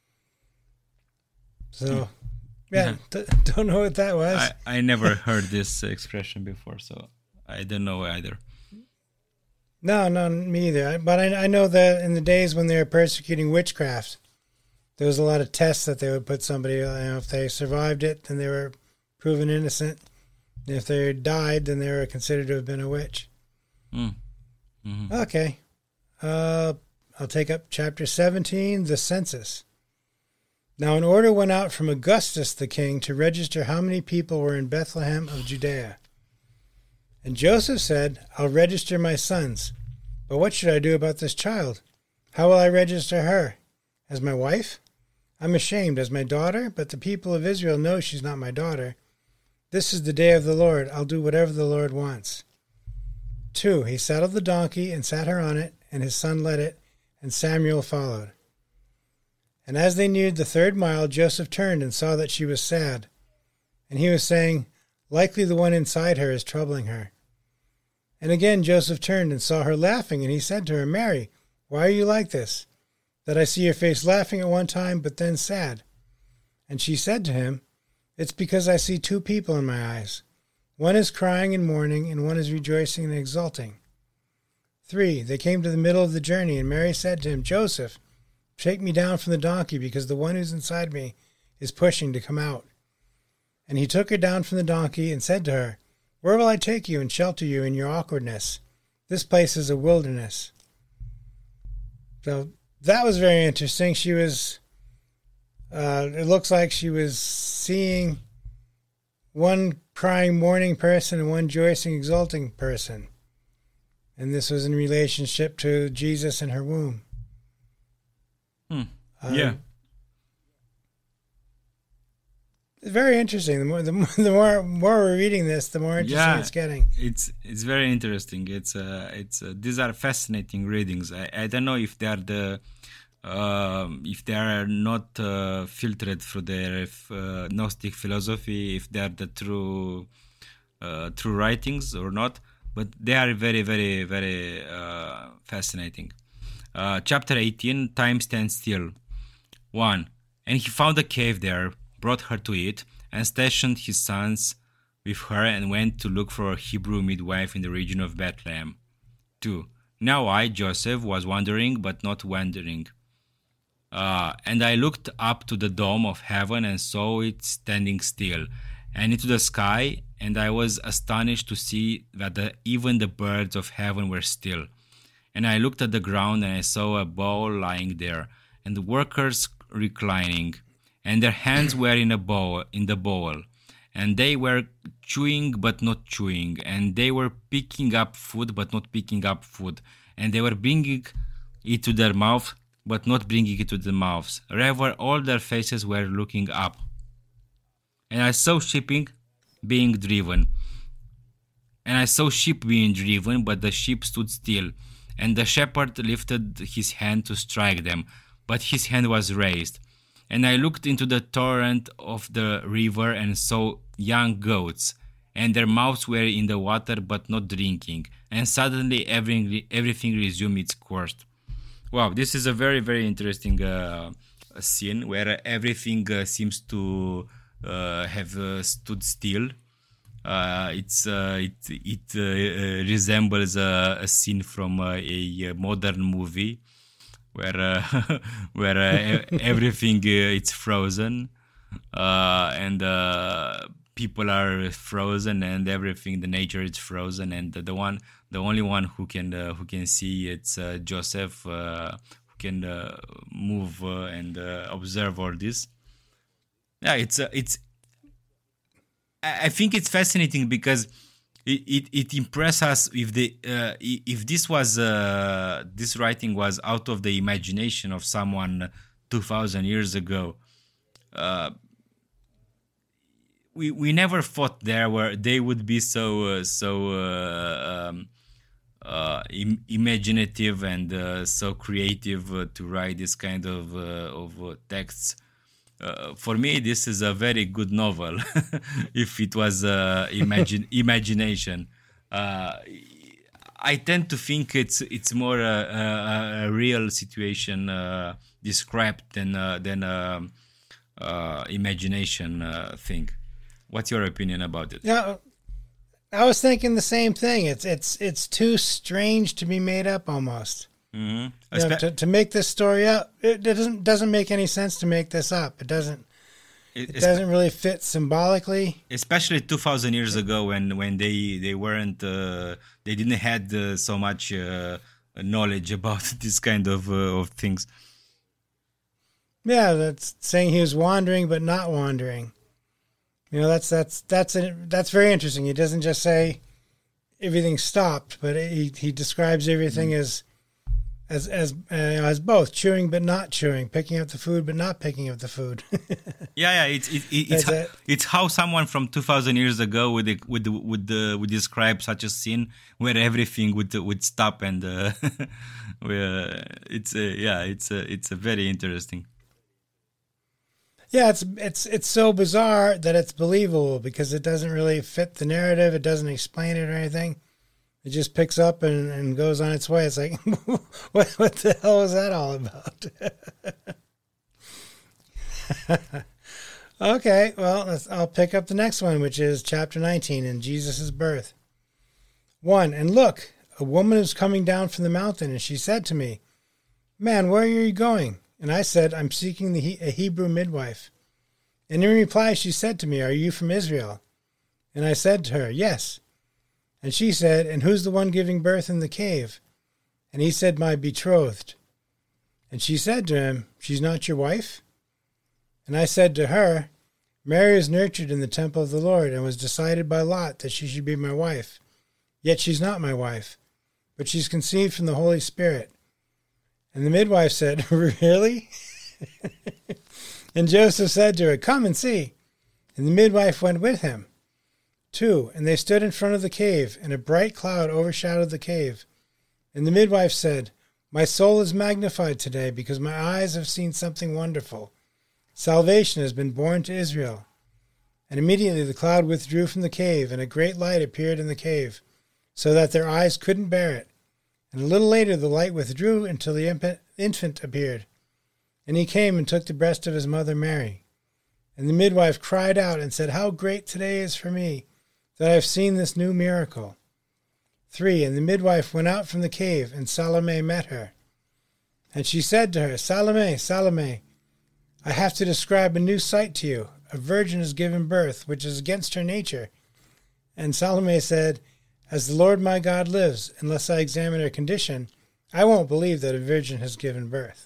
So, don't know what that was. I never heard this expression before, so I don't know either. No, me either. But I know that in the days when they were persecuting witchcraft, there was a lot of tests that they would put somebody, if they survived it, then they were proven innocent. And if they died, then they were considered to have been a witch. Mm-hmm. Okay. I'll take up chapter 17, the census. Now an order went out from Augustus the king to register how many people were in Bethlehem of Judea. And Joseph said, "I'll register my sons. But what should I do about this child? How will I register her? As my wife? I'm ashamed. As my daughter? But the people of Israel know she's not my daughter. This is the day of the Lord. I'll do whatever the Lord wants." 2. He saddled the donkey and sat her on it, and his son led it, and Samuel followed. And as they neared the 3rd mile, Joseph turned and saw that she was sad. And he was saying, "Likely the one inside her is troubling her." And again Joseph turned and saw her laughing, and he said to her, "Mary, why are you like this? That I see your face laughing at one time, but then sad." And she said to him, "It's because I see 2 people in my eyes. One is crying and mourning, and one is rejoicing and exulting." 3. They came to the middle of the journey, and Mary said to him, "Joseph, take me down from the donkey, because the one who's inside me is pushing to come out." And he took her down from the donkey and said to her, "Where will I take you and shelter you in your awkwardness? This place is a wilderness." So that was very interesting. She was, it looks like she was seeing one crying, mourning person and one rejoicing, exulting person. And this was in relationship to Jesus and her womb. Yeah. It's very interesting. The more we're reading this, the more interesting it's getting. It's very interesting. These are fascinating readings. I don't know if they are if they are not filtered through their Gnostic philosophy, if they are the true writings or not, but they are very, very, very fascinating. Chapter 18, Time Stands Still. 1. And he found a cave there, brought her to it, and stationed his sons with her and went to look for a Hebrew midwife in the region of Bethlehem. 2. Now I, Joseph, was wandering but not wandering. And I looked up to the dome of heaven and saw it standing still, and into the sky, and I was astonished to see that even the birds of heaven were still. And I looked at the ground, and I saw a bowl lying there, and the workers reclining, and their hands were in the bowl, and they were chewing but not chewing, and they were picking up food but not picking up food, and they were bringing it to their mouth but not bringing it to the mouths. Rather, all their faces were looking up. And I saw sheep being driven. And I saw sheep being driven, but the sheep stood still. And the shepherd lifted his hand to strike them, but his hand was raised. And I looked into the torrent of the river and saw young goats, and their mouths were in the water but not drinking. And suddenly everything resumed its course. Wow, this is a very, very interesting scene where everything seems to have stood still. It resembles a scene from a modern movie where everything it's frozen, and people are frozen, and everything, the nature is frozen, and the only one who can see it's Joseph, who can move and observe all this. Yeah, I think it's fascinating because it impresses us if this writing was out of the imagination of someone 2,000 years ago. We never thought they would be so imaginative and so creative to write this kind of texts. For me, this is a very good novel. If it was imagination, I tend to think it's more a real situation described than imagination thing. What's your opinion about it? Yeah, I was thinking the same thing. It's too strange to be made up almost. Mm-hmm. To make this story up, it doesn't make any sense to make this up. It doesn't really fit symbolically. Especially 2,000 years ago, when they weren't they didn't had so much knowledge about this kind of things. Yeah, that's saying he was wandering but not wandering. That's very interesting. He doesn't just say everything stopped, but he describes everything as both chewing but not chewing, picking up the food but not picking up the food. Yeah. It's how someone from 2,000 years ago would describe such a scene where everything would stop, and it's a very interesting. Yeah, it's so bizarre that it's believable because it doesn't really fit the narrative. It doesn't explain it or anything. It just picks up and goes on its way. It's like, what the hell was that all about? Okay, well, I'll pick up the next one, which is chapter 19 in Jesus' birth. 1, and look, a woman is coming down from the mountain, and she said to me, "Man, where are you going?" And I said, "I'm seeking a Hebrew midwife." And in reply, she said to me, "Are you from Israel?" And I said to her, "Yes." And she said, "And who's the one giving birth in the cave?" And he said, "My betrothed." And she said to him, "She's not your wife?" And I said to her, "Mary is nurtured in the temple of the Lord, and was decided by lot that she should be my wife. Yet she's not my wife, but she's conceived from the Holy Spirit." And the midwife said, "Really?" And Joseph said to her, "Come and see." And the midwife went with him. 2, and they stood in front of the cave, and a bright cloud overshadowed the cave. And the midwife said, "My soul is magnified today, because my eyes have seen something wonderful. Salvation has been born to Israel." And immediately the cloud withdrew from the cave, and a great light appeared in the cave, so that their eyes couldn't bear it. And a little later the light withdrew until the infant appeared. And he came and took the breast of his mother Mary. And the midwife cried out and said, "How great today is for me! that I have seen this new miracle. 3. And the midwife went out from the cave, and Salome met her. And she said to her, Salome, Salome, I have to describe a new sight to you. A virgin has given birth, which is against her nature. And Salome said, As the Lord my God lives, unless I examine her condition, I won't believe that a virgin has given birth.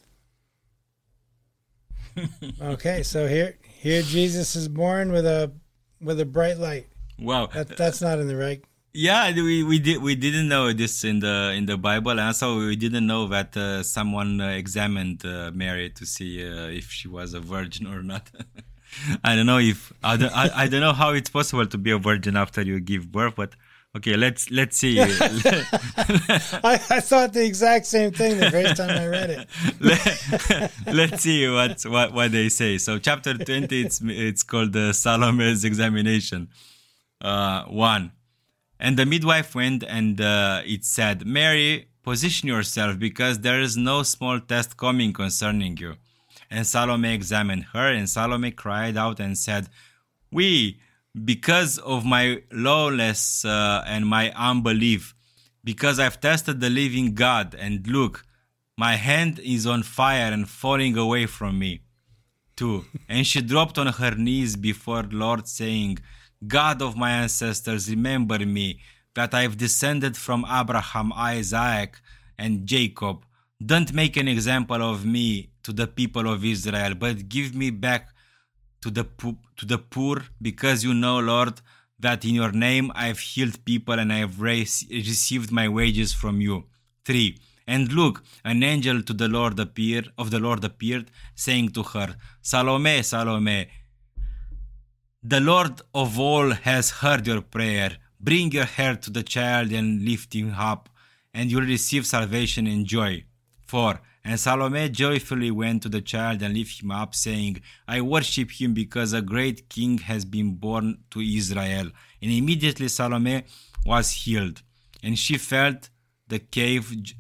Okay, so here Jesus is born with a bright light. Wow, that's not in the right. Yeah, we didn't know this in the Bible, and also we didn't know that someone examined Mary to see if she was a virgin or not. I don't know I don't know how it's possible to be a virgin after you give birth, but okay, let's see. I thought the exact same thing the first time I read it. Let's see what they say. So chapter 20, it's called Salome's examination. 1. And the midwife went, and it said, Mary, position yourself, because there is no small test coming concerning you. And Salome examined her, and Salome cried out and said, because of my lawlessness and my unbelief, because I've tested the living God, and look, my hand is on fire and falling away from me. 2. And she dropped on her knees before the Lord, saying, God of my ancestors, remember me, that I have descended from Abraham, Isaac, and Jacob. Don't make an example of me to the people of Israel, but give me back to the poor, because you know, Lord, that in your name I have healed people and I have received my wages from you. 3. And look, an angel of the Lord appeared, saying to her, Salome, Salome, the Lord of all has heard your prayer. Bring your head to the child and lift him up, and you will receive salvation and joy. 4. And Salome joyfully went to the child and lifted him up, saying, I worship him, because a great king has been born to Israel. And immediately Salome was healed, and she left the cave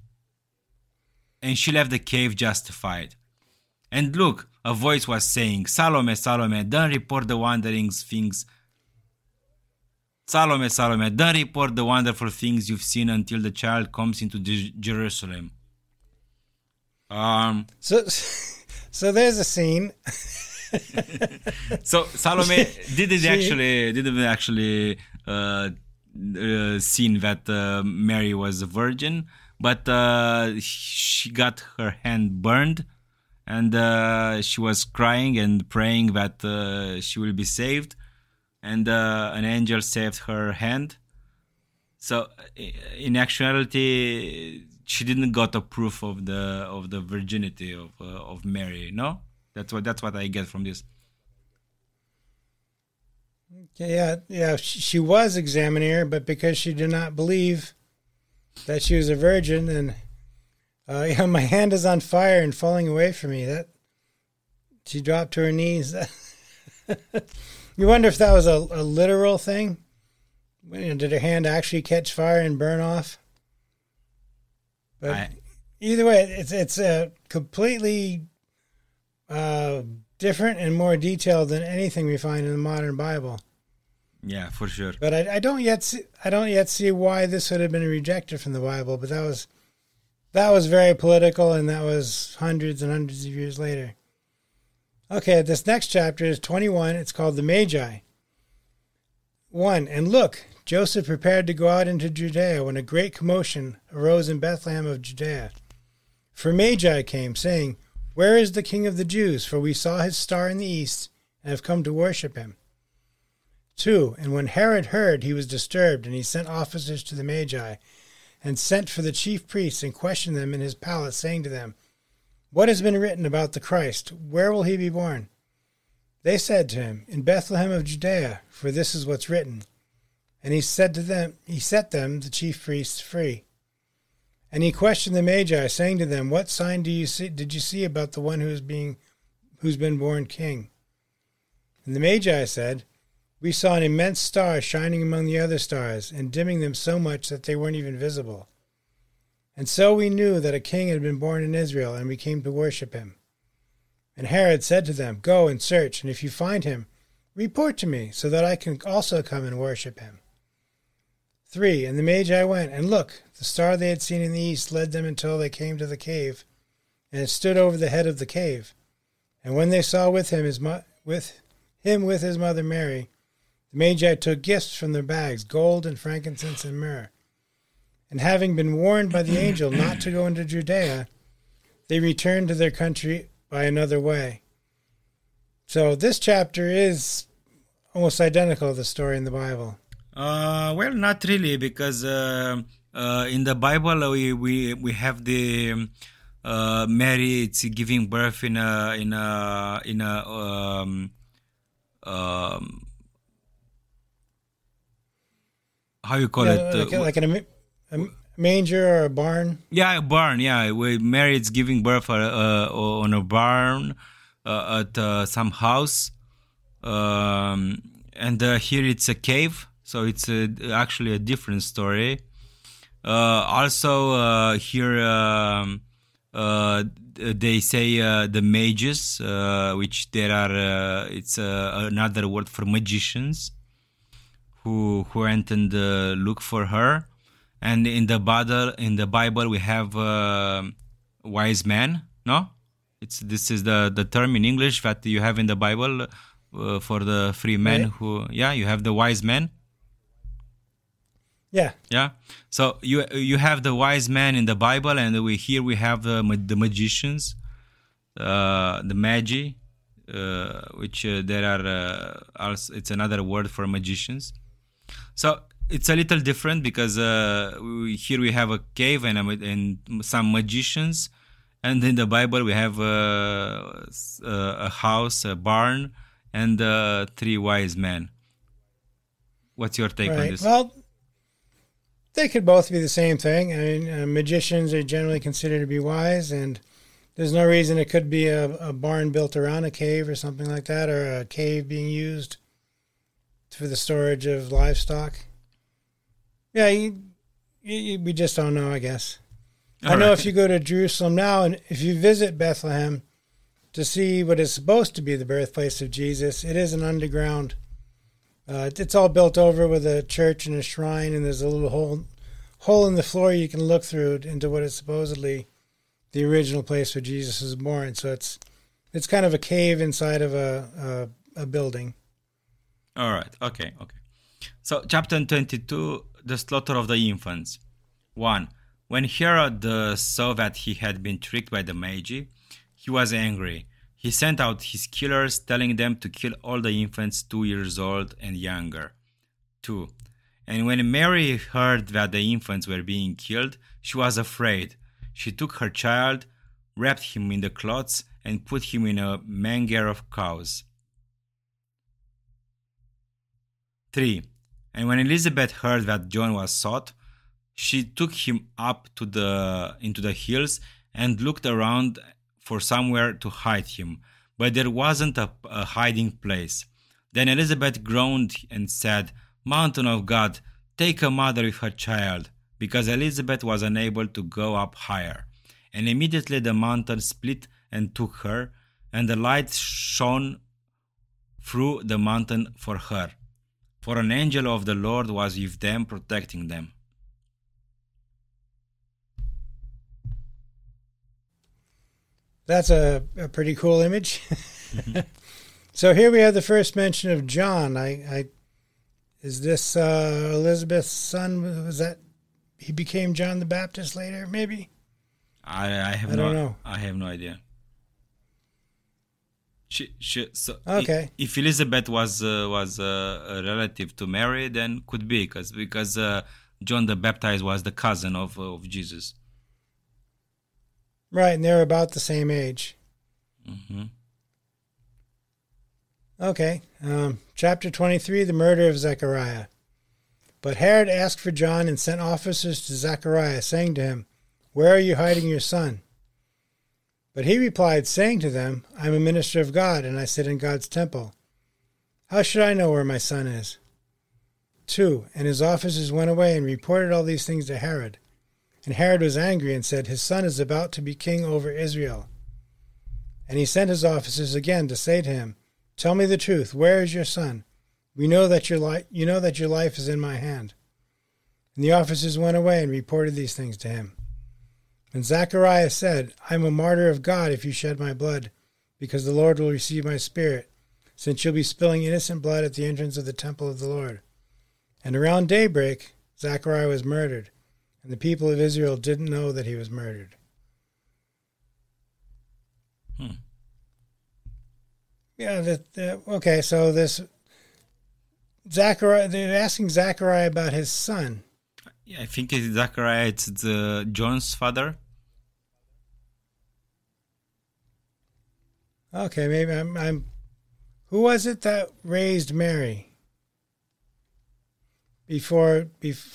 justified. And look, a voice was saying, Salome, Salome, don't report the wandering things. Salome, Salome, don't report the wonderful things you've seen until the child comes into Jerusalem. So there's a scene. So Salome didn't actually seen that Mary was a virgin, but she got her hand burned, and she was crying and praying that she will be saved, and an angel saved her hand. So in actuality, she didn't got a proof of the virginity of Mary. No, that's what I get from this. Yeah. She was examining her, but because she did not believe that she was a virgin, and my hand is on fire and falling away from me. That she dropped to her knees. You wonder if that was a literal thing. Did her hand actually catch fire and burn off? But either way, it's a completely different and more detailed than anything we find in the modern Bible. Yeah, for sure. But I don't yet see why this would have been rejected from the Bible. But that was very political, and that was hundreds and hundreds of years later. Okay, this next chapter is 21. It's called the Magi. 1. And look, Joseph prepared to go out into Judea when a great commotion arose in Bethlehem of Judea. For Magi came, saying, Where is the King of the Jews? For we saw his star in the east and have come to worship him. 2. And when Herod heard, he was disturbed, and he sent officers to the Magi, and sent for the chief priests and questioned them in his palace, saying to them, What has been written about the Christ? Where will he be born? They said to him, In Bethlehem of Judea, for this is what's written. And he set them, the chief priests, free. And he questioned the Magi, saying to them, What sign did you see about the one who's been born king? And the Magi said, We saw an immense star shining among the other stars, and dimming them so much that they weren't even visible. And so we knew that a king had been born in Israel, and we came to worship him. And Herod said to them, Go and search, and if you find him, report to me, so that I can also come and worship him. 3. And the Magi went, and look, the star they had seen in the east led them until they came to the cave, and it stood over the head of the cave. And when they saw with him his mother Mary, the Magi took gifts from their bags, gold and frankincense and myrrh. And having been warned by the angel not to go into Judea, they returned to their country by another way. So this chapter is almost identical to the story in the Bible. Well, not really, because in the Bible we have the Mary. It's giving birth in a how you call it? Like in a manger or a barn? Yeah, a barn. Yeah, Mary is giving birth on a barn at some house, and here it's a cave. So it's actually a different story. Also, here they say the mages, which there are. It's another word for magicians, who went and look for her. And in the Bible, we have wise men. No, this is the term in English that you have in the Bible for the three men who. Yeah, you have the wise men. Yeah. So you have the wise men in the Bible, and we have the magicians, the magi, which there are. Also, it's another word for magicians. So it's a little different because here we have a cave and some magicians, and in the Bible we have a house, a barn, and 3 wise men. What's your take on this? Well, they could both be the same thing. I mean, magicians are generally considered to be wise, and there's no reason it could be a barn built around a cave or something like that, or a cave being used for the storage of livestock. Yeah, we just don't know, I guess. I know if you go to Jerusalem now, and if you visit Bethlehem to see what is supposed to be the birthplace of Jesus, it is an underground. It's all built over with a church and a shrine, and there's a little hole in the floor you can look through into what is supposedly the original place where Jesus was born. So it's kind of a cave inside of a building. All right. Okay. So chapter 22, the slaughter of the infants. 1. When Herod saw that he had been tricked by the Magi, he was angry. He sent out his killers, telling them to kill all the infants 2 years old and younger. 2. And when Mary heard that the infants were being killed, she was afraid. She took her child, wrapped him in the cloths, and put him in a manger of cows. 3. And when Elizabeth heard that John was sought, she took him up into the hills and looked around for somewhere to hide him, but there wasn't a hiding place. Then Elizabeth groaned and said, "Mountain of God, take a mother with her child," because Elizabeth was unable to go up higher. And immediately the mountain split and took her, and the light shone through the mountain for her. For an angel of the Lord was with them, protecting them. That's a pretty cool image. Mm-hmm. So here we have the first mention of John. Is this Elizabeth's son? Was that he became John the Baptist later? Maybe. I don't know. I have no idea. Okay. If Elizabeth was a relative to Mary, then could be because John the Baptist was the cousin of Jesus. Right, and they're about the same age. Mm-hmm. Okay, chapter 23, the murder of Zechariah. But Herod asked for John and sent officers to Zechariah, saying to him, "Where are you hiding your son?" But he replied, saying to them, "I am a minister of God, and I sit in God's temple. How should I know where my son is?" 2. And his officers went away and reported all these things to Herod. And Herod was angry and said, "His son is about to be king over Israel." And he sent his officers again to say to him, "Tell me the truth. Where is your son? We know that your life is in my hand." And the officers went away and reported these things to him. And Zechariah said, I am a martyr of God if you shed my blood, because the Lord will receive my spirit, since you'll be spilling innocent blood at the entrance of the temple of the Lord. And around daybreak, Zechariah was murdered, and the people of Israel didn't know that he was murdered. Yeah, okay, so this Zechariah, they're asking Zechariah about his son. Yeah, I think it's Zechariah, it's John's father. Okay, maybe I'm. Who was it that raised Mary before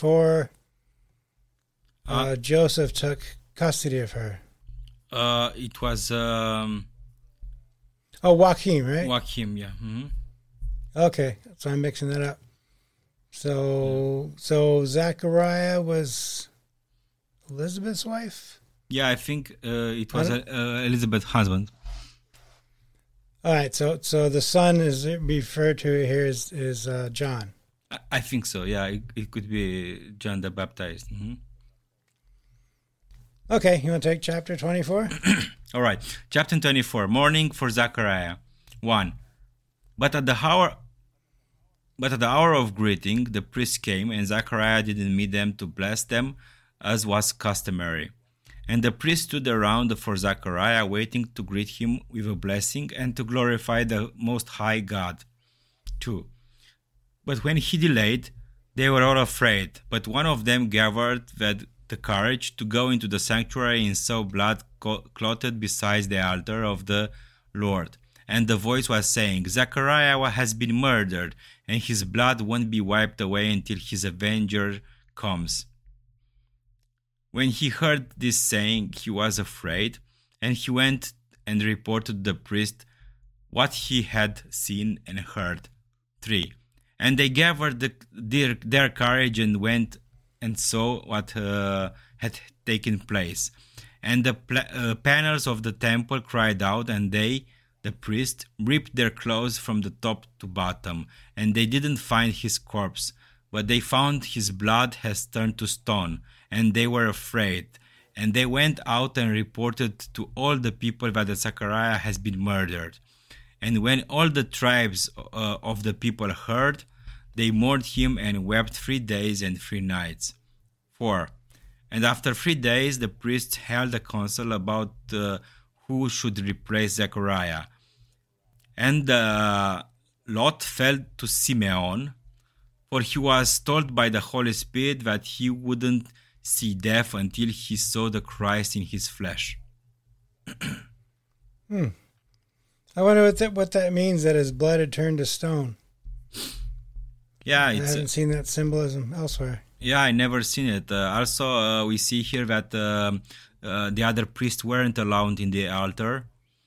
Joseph took custody of her? It was Joachim, right? Joachim, yeah. Mm-hmm. Okay, so I'm mixing that up. So Zechariah was Elizabeth's wife? Yeah, I think it was Elizabeth's husband. All right, so the son is referred to here is John. I think so, yeah. It could be John the Baptist. Mm-hmm. Okay, you want to take chapter 24? All right, chapter 24, Mourning for Zechariah. 1. But at the hour of greeting, the priest came, and Zechariah didn't meet them to bless them, as was customary. And the priest stood around for Zechariah, waiting to greet him with a blessing and to glorify the Most High God. 2. But when he delayed, they were all afraid. But one of them gathered the courage to go into the sanctuary and saw blood clotted beside the altar of the Lord. And the voice was saying, Zechariah has been murdered, and his blood won't be wiped away until his avenger comes. When he heard this saying, he was afraid, and he went and reported to the priest what he had seen and heard. 3. And they gathered their courage and went and saw what had taken place. And the panels of the temple cried out, and they, the priest, ripped their clothes from the top to bottom, and they didn't find his corpse, but they found his blood has turned to stone, and they were afraid. And they went out and reported to all the people that Zechariah has been murdered. And when all the tribes of the people heard, they mourned him and wept 3 days and 3 nights. 4. And after 3 days, the priests held a council about who should replace Zechariah. And the lot fell to Simeon, for he was told by the Holy Spirit that he wouldn't see death until he saw the Christ in his flesh. I wonder what that means, that his blood had turned to stone. Yeah, I haven't seen that symbolism elsewhere. Yeah, I never seen it. Also, we see here that the other priests weren't allowed in the altar.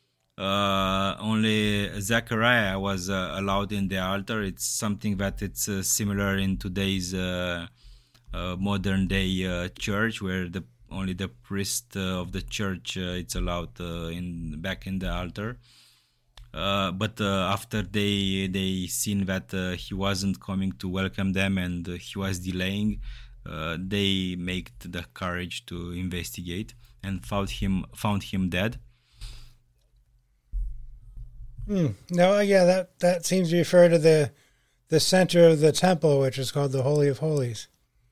Only Zechariah was allowed in the altar. It's something that it's similar in today's modern day church, where only the priest of the church it's allowed back in the altar. But after they seen that he wasn't coming to welcome them and he was delaying, they made the courage to investigate and found him dead. No, yeah, that seems to refer to the center of the temple, which is called the Holy of Holies.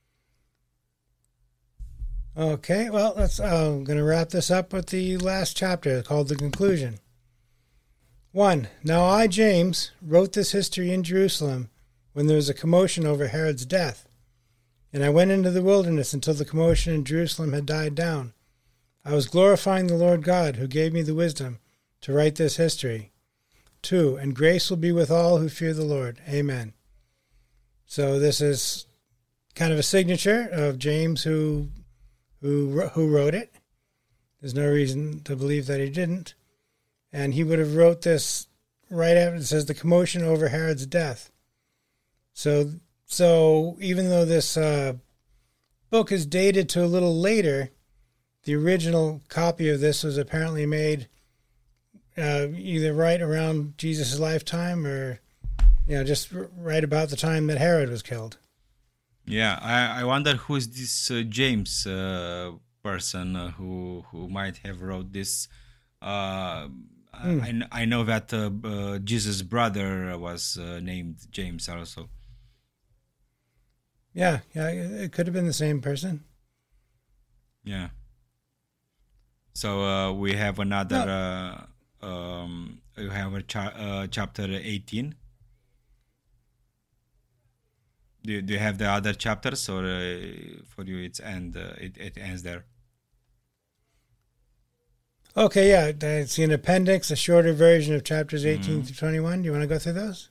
Okay, well, I'm going to wrap this up with the last chapter called the conclusion. 1. Now I, James, wrote this history in Jerusalem when there was a commotion over Herod's death. And I went into the wilderness until the commotion in Jerusalem had died down. I was glorifying the Lord God, who gave me the wisdom to write this history. 2. And grace will be with all who fear the Lord. Amen. So this is kind of a signature of James who wrote it. There's no reason to believe that he didn't. And he would have wrote this right after it says the commotion over Herod's death. So even though this book is dated to a little later, the original copy of this was apparently made either right around Jesus' lifetime or just right about the time that Herod was killed. Yeah, I wonder who is this James person who might have wrote this. I know that Jesus' brother was named James also. Yeah, it could have been the same person. Yeah. So we have another. We have a chapter 18. Do you have the other chapters, or for you it ends there? Okay, yeah, it's an appendix, a shorter version of chapters 18 through 21. Do you want to go through those?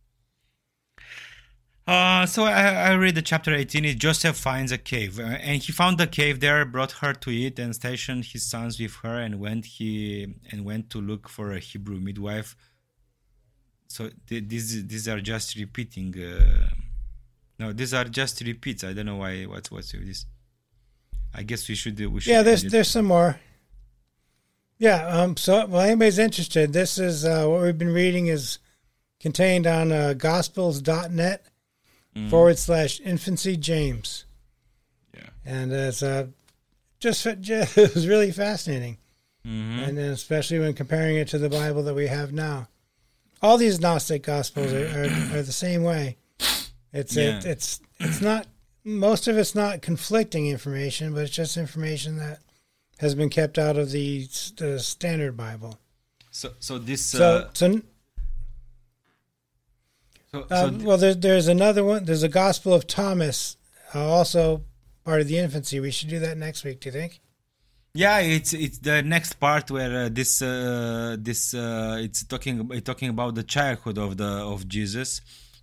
So I read the chapter 18. Joseph finds a cave, and he found the cave there, brought her to it, and stationed his sons with her, and went to look for a Hebrew midwife. So these are just repeating. No, these are just repeats. I don't know why. What's with this? I guess we should. Yeah, there's some more. Yeah. So, well, anybody's interested, this is what we've been reading is contained on Gospels.net /Infancy James. Yeah. And it's just it was really fascinating, and then especially when comparing it to the Bible that we have now. All these Gnostic Gospels are the same way. It's not, most of it's not conflicting information, but it's just information that has been kept out of the Standard Bible. Well, there's another one. There's a Gospel of Thomas, also part of the infancy. We should do that next week. Do you think? Yeah, it's the next part where it's talking about the childhood of Jesus.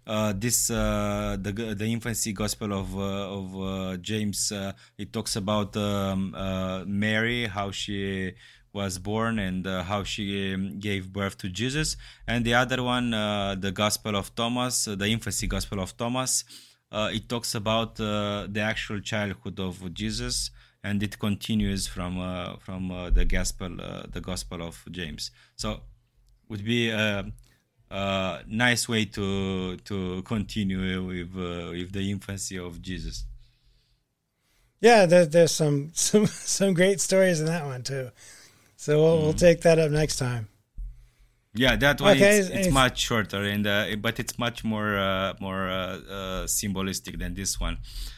The infancy gospel of James. It talks about Mary, how she was born, and how she gave birth to Jesus. And the other one, the Gospel of Thomas, the infancy Gospel of Thomas, it talks about the actual childhood of Jesus, and it continues from the Gospel of James. So, would be a nice way to continue with the infancy of Jesus. Yeah, there's some great stories in that one too. So we'll take that up next time. Yeah, that one it's much shorter, and but it's much more symbolistic than this one.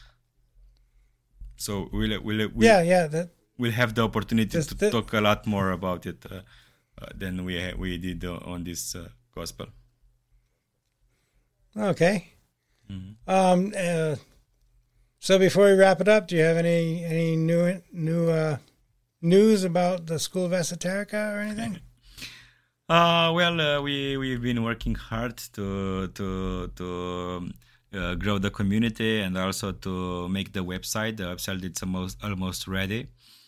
So we'll have the opportunity to talk a lot more about it than we did on this gospel. Okay. So before we wrap it up, do you have any new news about the School of Esoterica or anything? We've been working hard to grow the community, and also to make the website. The website is almost ready.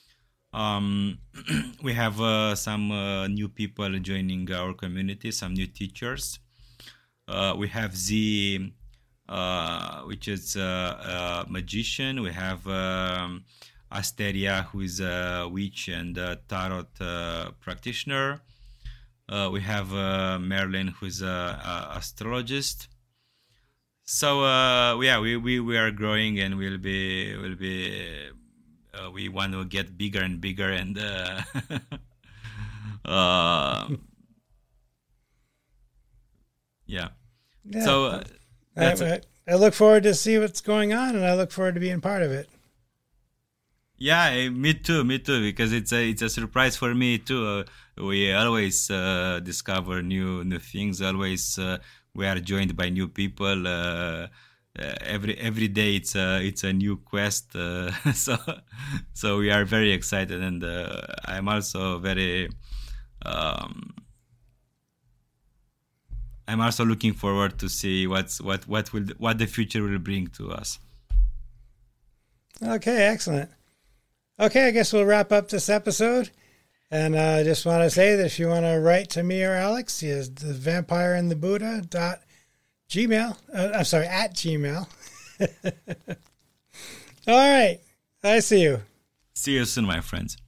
We have some new people joining our community, some new teachers. We have Z, which is a magician. We have Asteria, who is a witch and a tarot practitioner. We have Merlin, who is a astrologist. So we are growing, and we want to get bigger and bigger, and yeah. So I look forward to see what's going on, and I look forward to being part of it. Yeah, me too, because it's a surprise for me too. We always discover new things. Always we are joined by new people. Every day it's a new quest. So we are very excited, and I'm also very. I'm also looking forward to see what the future will bring to us. Okay, excellent. Okay, I guess we'll wrap up this episode. And I just want to say that if you want to write to me or Alex, is the vampireandthebuddha.gmail. At Gmail. All right. I see you. See you soon, my friends.